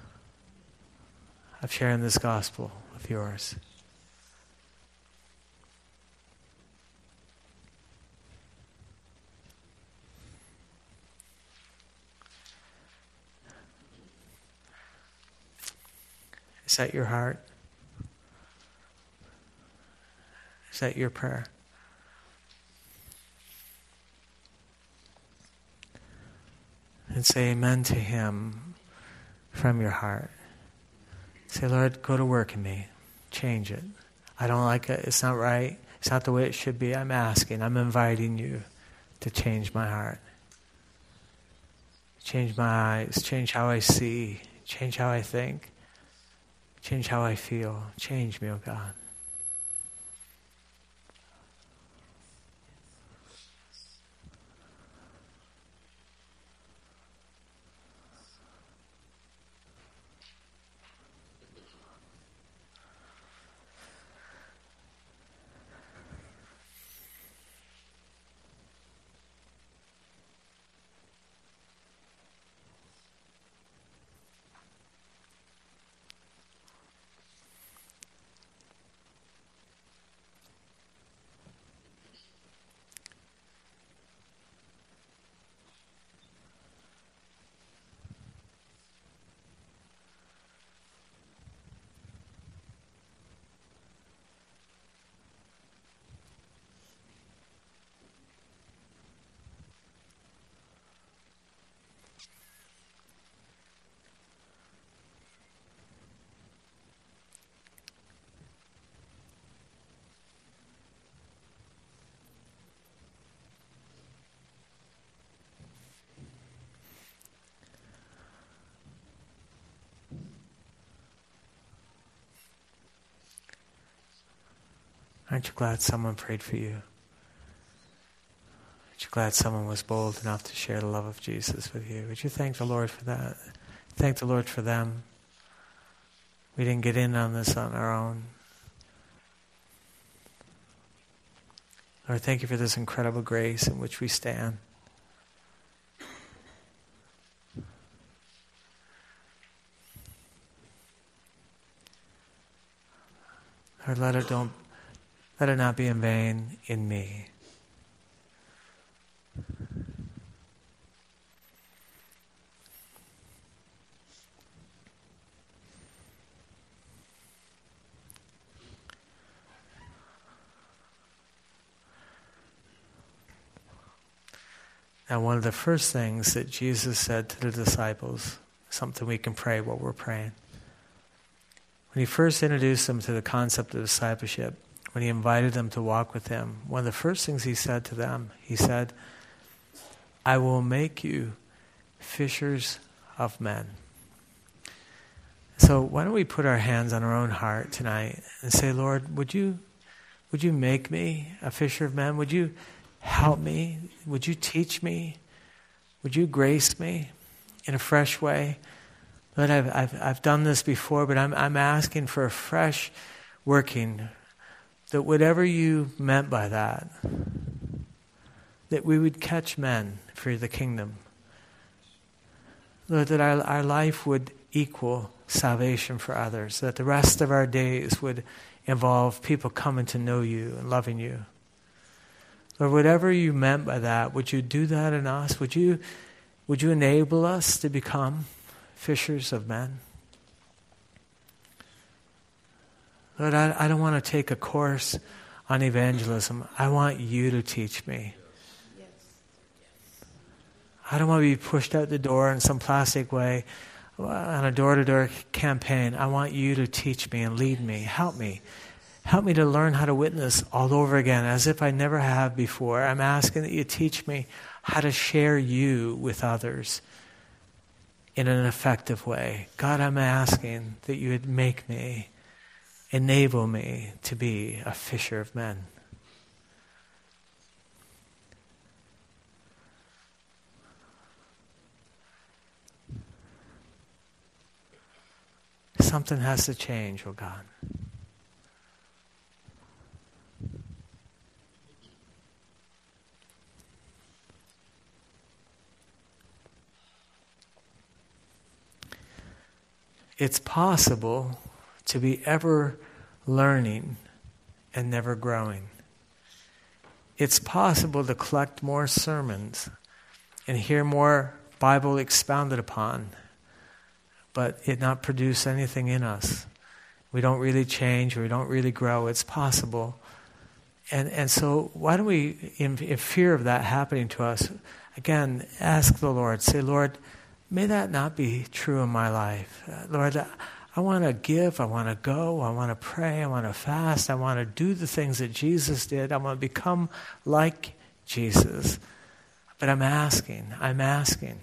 of sharing this gospel of yours. Is that your heart? Is that your prayer? And say amen to him from your heart. Say, Lord, go to work in me. Change it. I don't like it. It's not right. It's not the way it should be. I'm asking. I'm inviting you to change my heart. Change my eyes. Change how I see. Change how I think. Change how I feel. Change me, oh God. Aren't you glad someone prayed for you? Aren't you glad someone was bold enough to share the love of Jesus with you? Would you thank the Lord for that? Thank the Lord for them. We didn't get in on this on our own. Lord, thank you for this incredible grace in which we stand. Lord, let it don't Let it not be in vain in me. Now, one of the first things that Jesus said to the disciples, something we can pray while we're praying. When he first introduced them to the concept of discipleship, when he invited them to walk with him, one of the first things he said to them, he said, I will make you fishers of men. So why don't we put our hands on our own heart tonight and say, Lord, would you would you make me a fisher of men? Would you help me? Would you teach me? Would you grace me in a fresh way? Lord, I've I've, I've done this before, but I'm I'm asking for a fresh working, that whatever you meant by that, that we would catch men for the kingdom. Lord, that our, our life would equal salvation for others, that the rest of our days would involve people coming to know you and loving you. Lord, whatever you meant by that, would you do that in us? Would you, would you enable us to become fishers of men? Lord, I, I don't want to take a course on evangelism. I want you to teach me. Yes. I don't want to be pushed out the door in some plastic way on a door-to-door campaign. I want you to teach me and lead me. Help me. Help me to learn how to witness all over again as if I never have before. I'm asking that you teach me how to share you with others in an effective way. God, I'm asking that you would make me, enable me to be a fisher of men. Something has to change, oh God. It's possible to be ever learning and never growing. It's possible to collect more sermons and hear more Bible expounded upon, but it not produce anything in us. We don't really change, we don't really grow. It's possible. And and so why don't we, in, in fear of that happening to us, again, ask the Lord, say, Lord, may that not be true in my life. Uh, Lord, I, I want to give, I want to go, I want to pray, I want to fast, I want to do the things that Jesus did. I want to become like Jesus. But I'm asking, I'm asking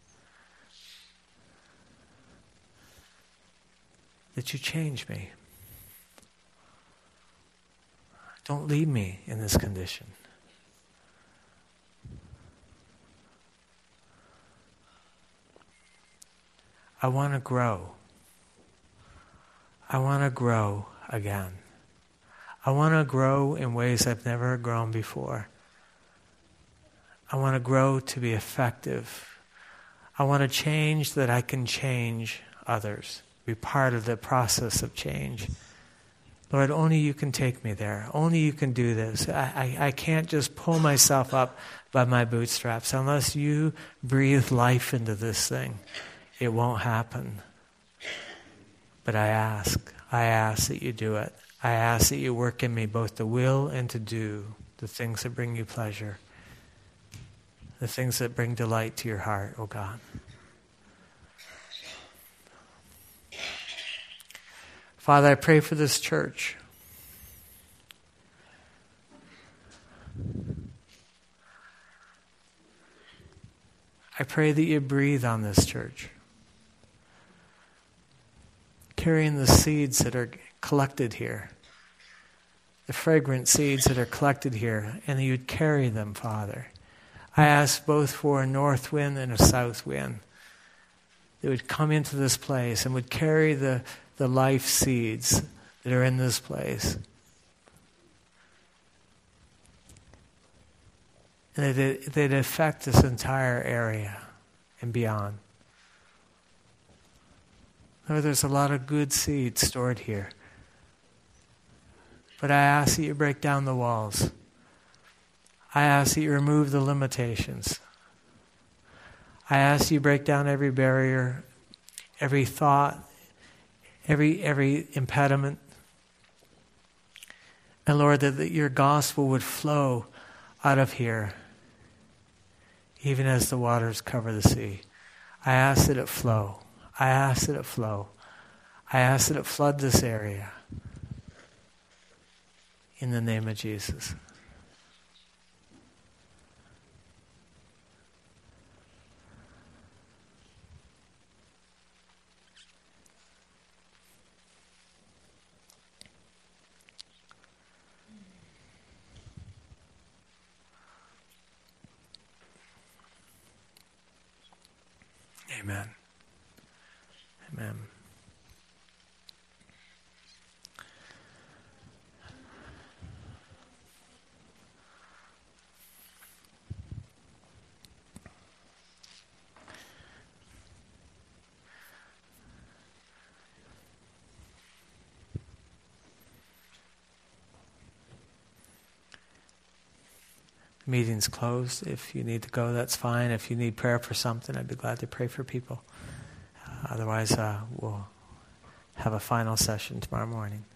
that you change me. Don't leave me in this condition. I want to grow. I want to grow again. I want to grow in ways I've never grown before. I want to grow to be effective. I want to change that I can change others, be part of the process of change. Lord, only you can take me there. Only you can do this. I, I, I can't just pull myself up by my bootstraps. Unless you breathe life into this thing, it won't happen. But I ask, I ask that you do it. I ask that you work in me both to will and to do the things that bring you pleasure, the things that bring delight to your heart, oh God. Father, I pray for this church. I pray that you breathe on this church, carrying the seeds that are collected here, the fragrant seeds that are collected here, and that you'd carry them, Father. I ask both for a north wind and a south wind that would come into this place and would carry the, the life seeds that are in this place. And that it, that it affect this entire area and beyond. Lord, there's a lot of good seed stored here. But I ask that you break down the walls. I ask that you remove the limitations. I ask you break down every barrier, every thought, every every impediment. And Lord, that, that your gospel would flow out of here, even as the waters cover the sea. I ask that it flow. I ask that it flow. I ask that it flood this area. In the name of Jesus. Amen. Amen. Meeting's closed. If you need to go, that's fine. If you need prayer for something, I'd be glad to pray for people. Uh, otherwise, uh, we'll have a final session tomorrow morning.